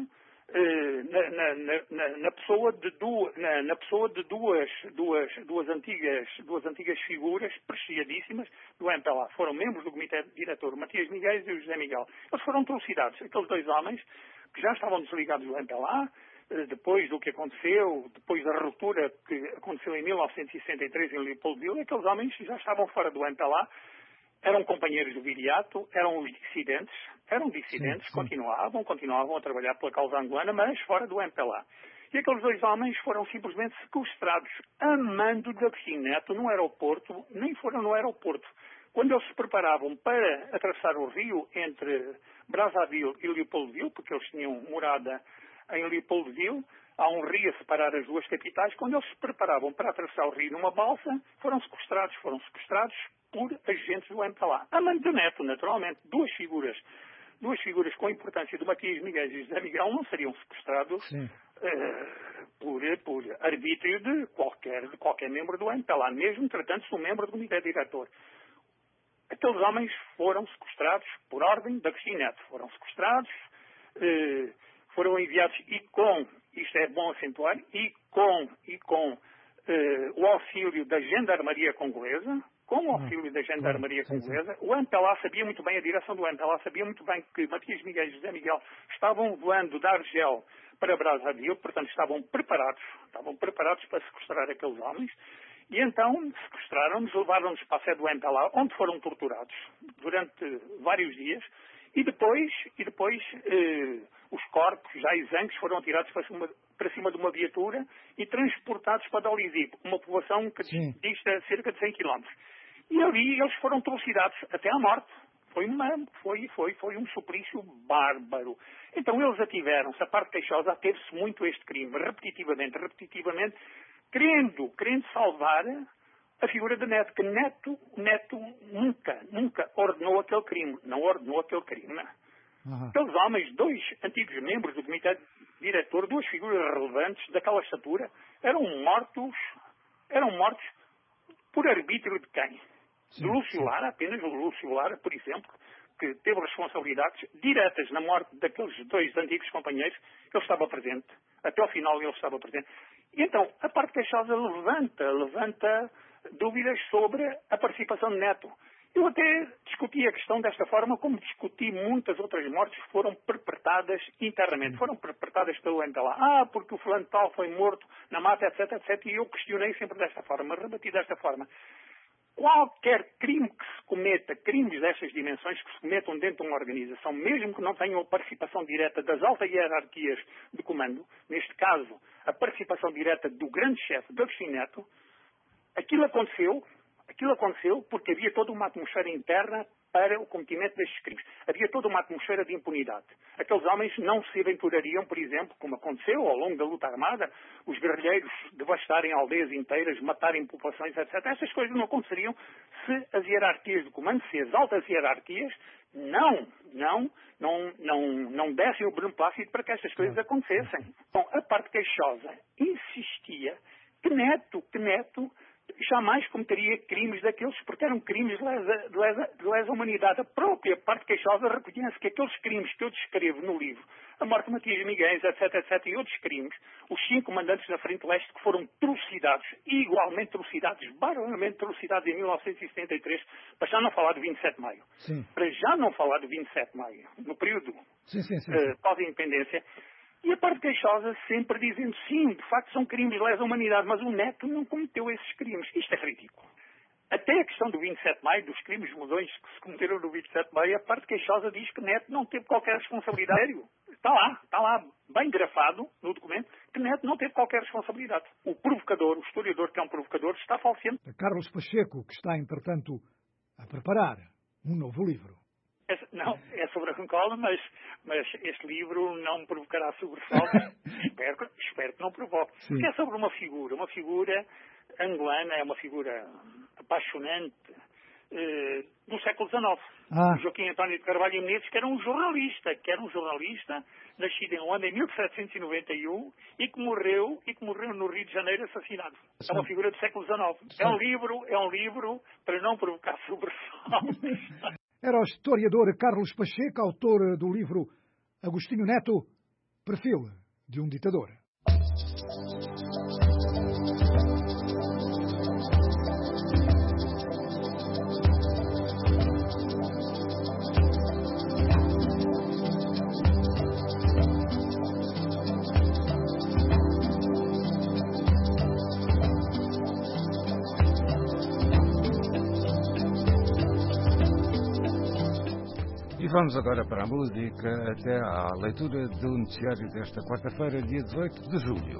na pessoa de duas antigas figuras preciadíssimas do MPLA. Foram membros do comitê diretor, Matias Miguel e o José Miguel. Eles foram trucidados. Aqueles dois homens que já estavam desligados do MPLA, depois do que aconteceu, depois da ruptura que aconteceu em 1963 em Leopoldville, aqueles homens já estavam fora do MPLA, eram companheiros do Viriato, eram dissidentes, continuavam a trabalhar pela causa angolana, mas fora do MPLA. E aqueles dois homens foram simplesmente sequestrados a mando de Agostinho Neto no aeroporto, nem foram no aeroporto. Quando eles se preparavam para atravessar o rio entre Brazzaville e Leopoldville, porque eles tinham morada em Leopoldville, há um rio a separar as duas capitais, quando eles se preparavam para atravessar o rio numa balsa, foram sequestrados por agentes do MPLA. A mando de Neto, naturalmente, duas figuras com a importância de Matias Miguel e José Miguel não seriam sequestrados por arbítrio de qualquer membro do MPLA, mesmo tratando-se de um membro do comitê diretor. Aqueles homens foram sequestrados por ordem de Agostinho Neto. Foram sequestrados, foram enviados isto é bom acentuar, e com o auxílio da Gendarmeria Congolesa, o MPLA sabia muito bem, a direção do MPLA sabia muito bem que Matias Miguel e José Miguel estavam voando da Argel para Brazzaville, portanto estavam preparados para sequestrar aqueles homens, e então sequestraram-nos, levaram-nos para a sede do MPLA, onde foram torturados durante vários dias, e depois os corpos, já exangues, foram tirados para cima de uma viatura e transportados para Dolizip, uma povoação que dista cerca de 100 km. E ali eles foram trucidados até à morte, Foi um suplício bárbaro. Então eles ativeram-se, a parte queixosa ateve-se muito a este crime, repetitivamente, querendo salvar a figura de Neto, que Neto nunca ordenou aquele crime. Não ordenou aquele crime. Não. Aqueles homens, 2 antigos membros do comitê diretor, 2 figuras relevantes daquela estatura, eram mortos por arbítrio de quem? De Lúcio Lara, apenas o Lúcio Lara, por exemplo, que teve responsabilidades diretas na morte daqueles 2 antigos companheiros. Ele estava presente. Até ao final ele estava presente. E então, a parte queixosa levanta dúvidas sobre a participação de Neto. Eu até discuti a questão desta forma, como discuti muitas outras mortes que foram perpetradas internamente. Foram perpetradas pelo MPLA. Porque o fulano tal foi morto na mata, etc, etc. E eu questionei sempre desta forma, rebati desta forma. Qualquer crime que se cometa, crimes destas dimensões que se cometam dentro de uma organização, mesmo que não tenham a participação direta das altas hierarquias de comando, neste caso, a participação direta do grande chefe, do Agostinho Neto, aquilo aconteceu porque havia toda uma atmosfera interna para o cometimento destes crimes. Havia toda uma atmosfera de impunidade. Aqueles homens não se aventurariam, por exemplo, como aconteceu ao longo da luta armada, os guerrilheiros devastarem aldeias inteiras, matarem populações, etc. Essas coisas não aconteceriam se as hierarquias de comando, se as altas hierarquias não dessem o beneplácito para que estas coisas acontecessem. Bom, a parte queixosa insistia que Neto jamais cometeria crimes daqueles, porque eram crimes de lesa humanidade. A própria parte queixosa reconhece que aqueles crimes que eu descrevo no livro, a morte de Matias Miguel, etc, e outros crimes, os 5 comandantes da Frente Leste que foram trucidados, igualmente trucidados, barbaramente trucidados em 1973, para já não falar do 27 de maio. Sim. Para já não falar do 27 de maio, no período pós-independência. E a parte queixosa sempre dizendo, sim, de facto são crimes de lesa humanidade, mas o Neto não cometeu esses crimes. Isto é ridículo. Até a questão do 27 de maio, dos crimes modões que se cometeram no 27 de maio, a parte queixosa diz que Neto não teve qualquer responsabilidade. Está lá, bem grafado no documento, que Neto não teve qualquer responsabilidade. O provocador, o historiador que é um provocador, está falseando. Carlos Pacheco, que está, entretanto, a preparar um novo livro. Não, é sobre a Angola, mas este livro não me provocará sobressaltos. espero que não provoque. Sim. Porque é sobre uma figura angolana, é uma figura apaixonante do século XIX. Joaquim António de Carvalho e Menezes, que era um jornalista nascido em Luanda em 1791 e que morreu no Rio de Janeiro assassinado. É uma figura do século XIX. Sim. É um livro para não provocar sobressaltos. Era o historiador Carlos Pacheco, autor do livro Agostinho Neto, Perfil de um Ditador. E vamos agora para a música, até à leitura do noticiário desta quarta-feira, dia 18 de julho.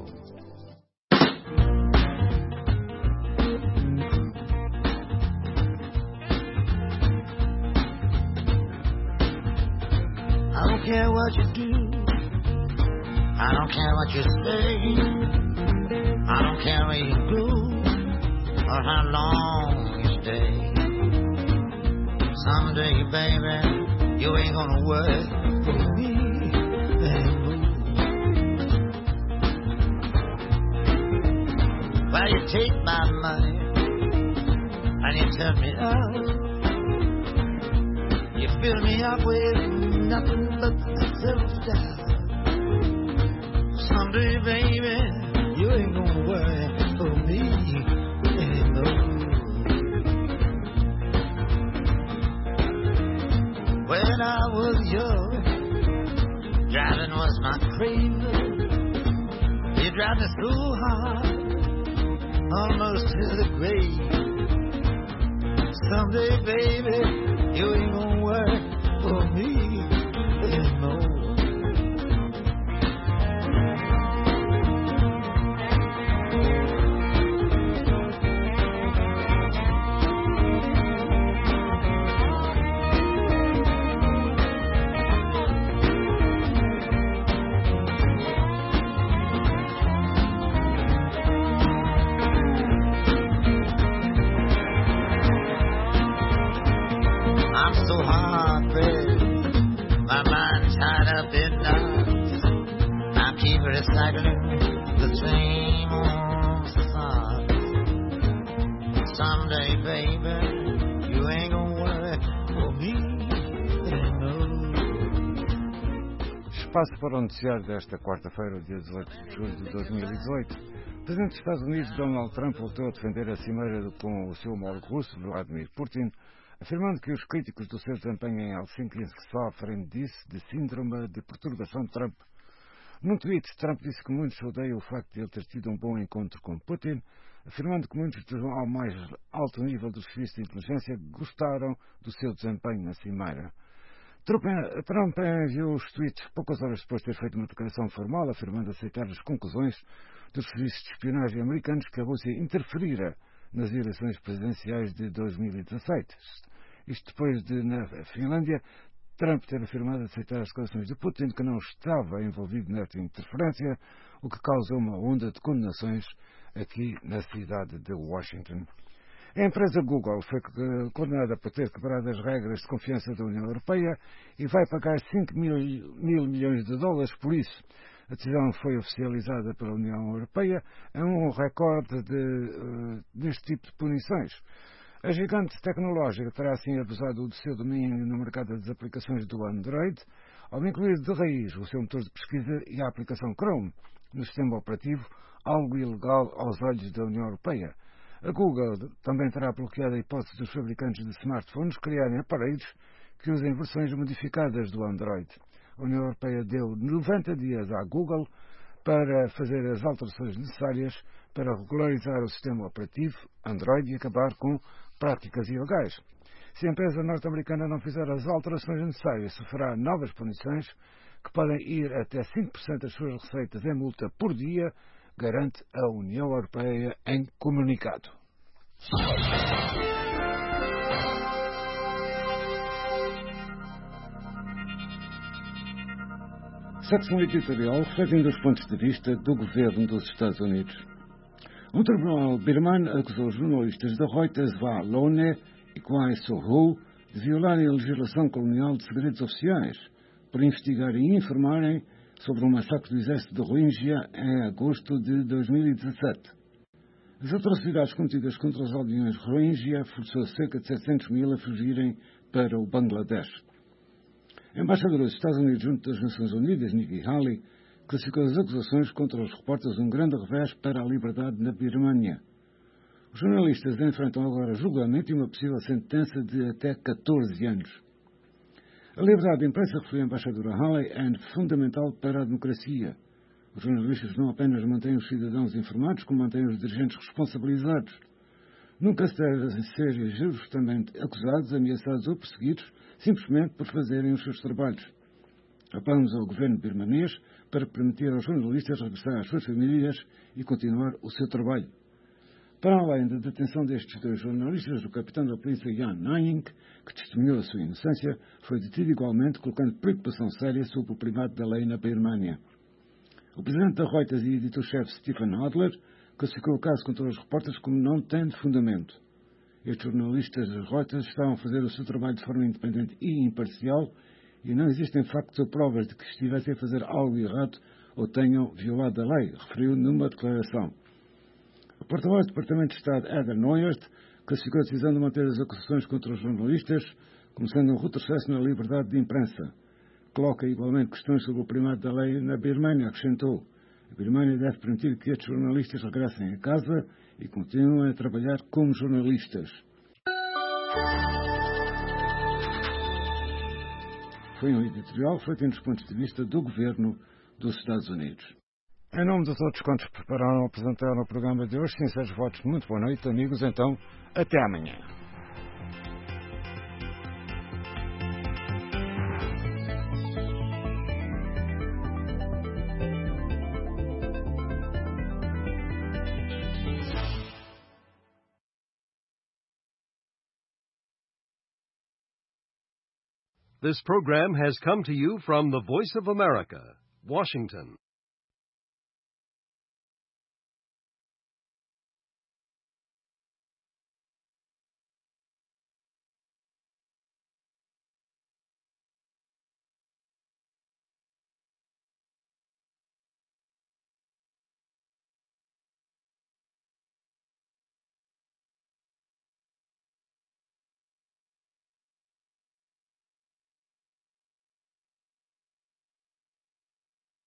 I don't care what you do, I don't care what you say, I don't care where you go, or how long you stay. Someday, baby, you ain't gonna work for me anymore. Well, you take my money and you turn me out. You fill me up with nothing but self-doubt. Someday, baby, you ain't gonna work for me anymore. When I was young, driving was my craving. You drive me so hard, almost to the grave. Someday, baby, you ain't gonna work for me anymore. recycling the same old facade. Someday, baby, you ain't gonna worry for me anymore. Espaço para o noticiário desta quarta-feira, dia 18 de julho de 2018. O presidente dos Estados Unidos, Donald Trump, voltou a defender a cimeira com o seu homólogo russo, Vladimir Putin, afirmando que os críticos do seu desempenho em Helsinki sofrem, disse, de síndrome de perturbação de Trump. Num tweet, Trump disse que muitos odeiam o facto de ele ter tido um bom encontro com Putin, afirmando que muitos ao mais alto nível do serviço de inteligência gostaram do seu desempenho na cimeira. Trump enviou os tweets poucas horas depois de ter feito uma declaração formal, afirmando aceitar as conclusões dos serviços de espionagem americanos que a Rússia interferira nas eleições presidenciais de 2017. Isto depois de, na Finlândia, Trump ter afirmado aceitar as declarações de Putin que não estava envolvido nesta interferência, o que causou uma onda de condenações aqui na cidade de Washington. A empresa Google foi condenada por ter quebrado as regras de confiança da União Europeia e vai pagar 5 mil milhões de dólares por isso. A decisão foi oficializada pela União Europeia, é um recorde deste tipo de punições. A gigante tecnológica terá assim abusado do seu domínio no mercado das aplicações do Android, ao incluir de raiz o seu motor de pesquisa e a aplicação Chrome no sistema operativo, algo ilegal aos olhos da União Europeia. A Google também terá bloqueado a hipótese dos fabricantes de smartphones criarem aparelhos que usem versões modificadas do Android. A União Europeia deu 90 dias à Google para fazer as alterações necessárias para regularizar o sistema operativo Android e acabar com práticas ilegais. Se a empresa norte-americana não fizer as alterações necessárias, sofrerá novas punições que podem ir até 5% das suas receitas em multa por dia, garante a União Europeia em comunicado. Secção editorial refletindo os pontos de vista do governo dos Estados Unidos. Um tribunal birmano acusou os jornalistas da Reuters, Va Lone e Kwai Sohu de violarem a legislação colonial de segredos oficiais, por investigarem e informarem sobre um massacre do exército de Rohingya em agosto de 2017. As atrocidades cometidas contra os aldeões Rohingya forçou cerca de 700 mil a fugirem para o Bangladesh. A embaixadora dos Estados Unidos junto das Nações Unidas, Nikki Haley, classificou as acusações contra os repórteres um grande revés para a liberdade na Birmânia. Os jornalistas enfrentam agora julgamento e uma possível sentença de até 14 anos. A liberdade de imprensa, referiu a embaixadora Haley, é fundamental para a democracia. Os jornalistas não apenas mantêm os cidadãos informados, como mantêm os dirigentes responsabilizados. Nunca se deve ser justamente acusados, ameaçados ou perseguidos, simplesmente por fazerem os seus trabalhos. Apelamos ao governo birmanês para permitir aos jornalistas regressar às suas famílias e continuar o seu trabalho. Para além da detenção destes dois jornalistas, o capitão da polícia Jan Naying, que testemunhou a sua inocência, foi detido igualmente, colocando preocupação séria sobre o primado da lei na Birmânia. O presidente da Reuters e editor-chefe Stephen Adler classificou o caso contra os repórteres como não tendo fundamento. Estes jornalistas das Reuters estavam a fazer o seu trabalho de forma independente e imparcial e não existem factos ou provas de que estivessem a fazer algo errado ou tenham violado a lei, referiu numa declaração. O porta-voz do Departamento de Estado, Heather Nauert, classificou a decisão de manter as acusações contra os jornalistas como sendo um retrocesso na liberdade de imprensa. Coloca igualmente questões sobre o primado da lei na Birmânia, acrescentou. A Birmânia deve permitir que estes jornalistas regressem a casa e continuem a trabalhar como jornalistas. Foi um editorial refletindo os pontos de vista do governo dos Estados Unidos. Em nome dos outros quantos prepararam e apresentaram o programa de hoje, sinceros votos, muito boa noite, amigos, então, até amanhã. This program has come to you from the Voice of America, Washington.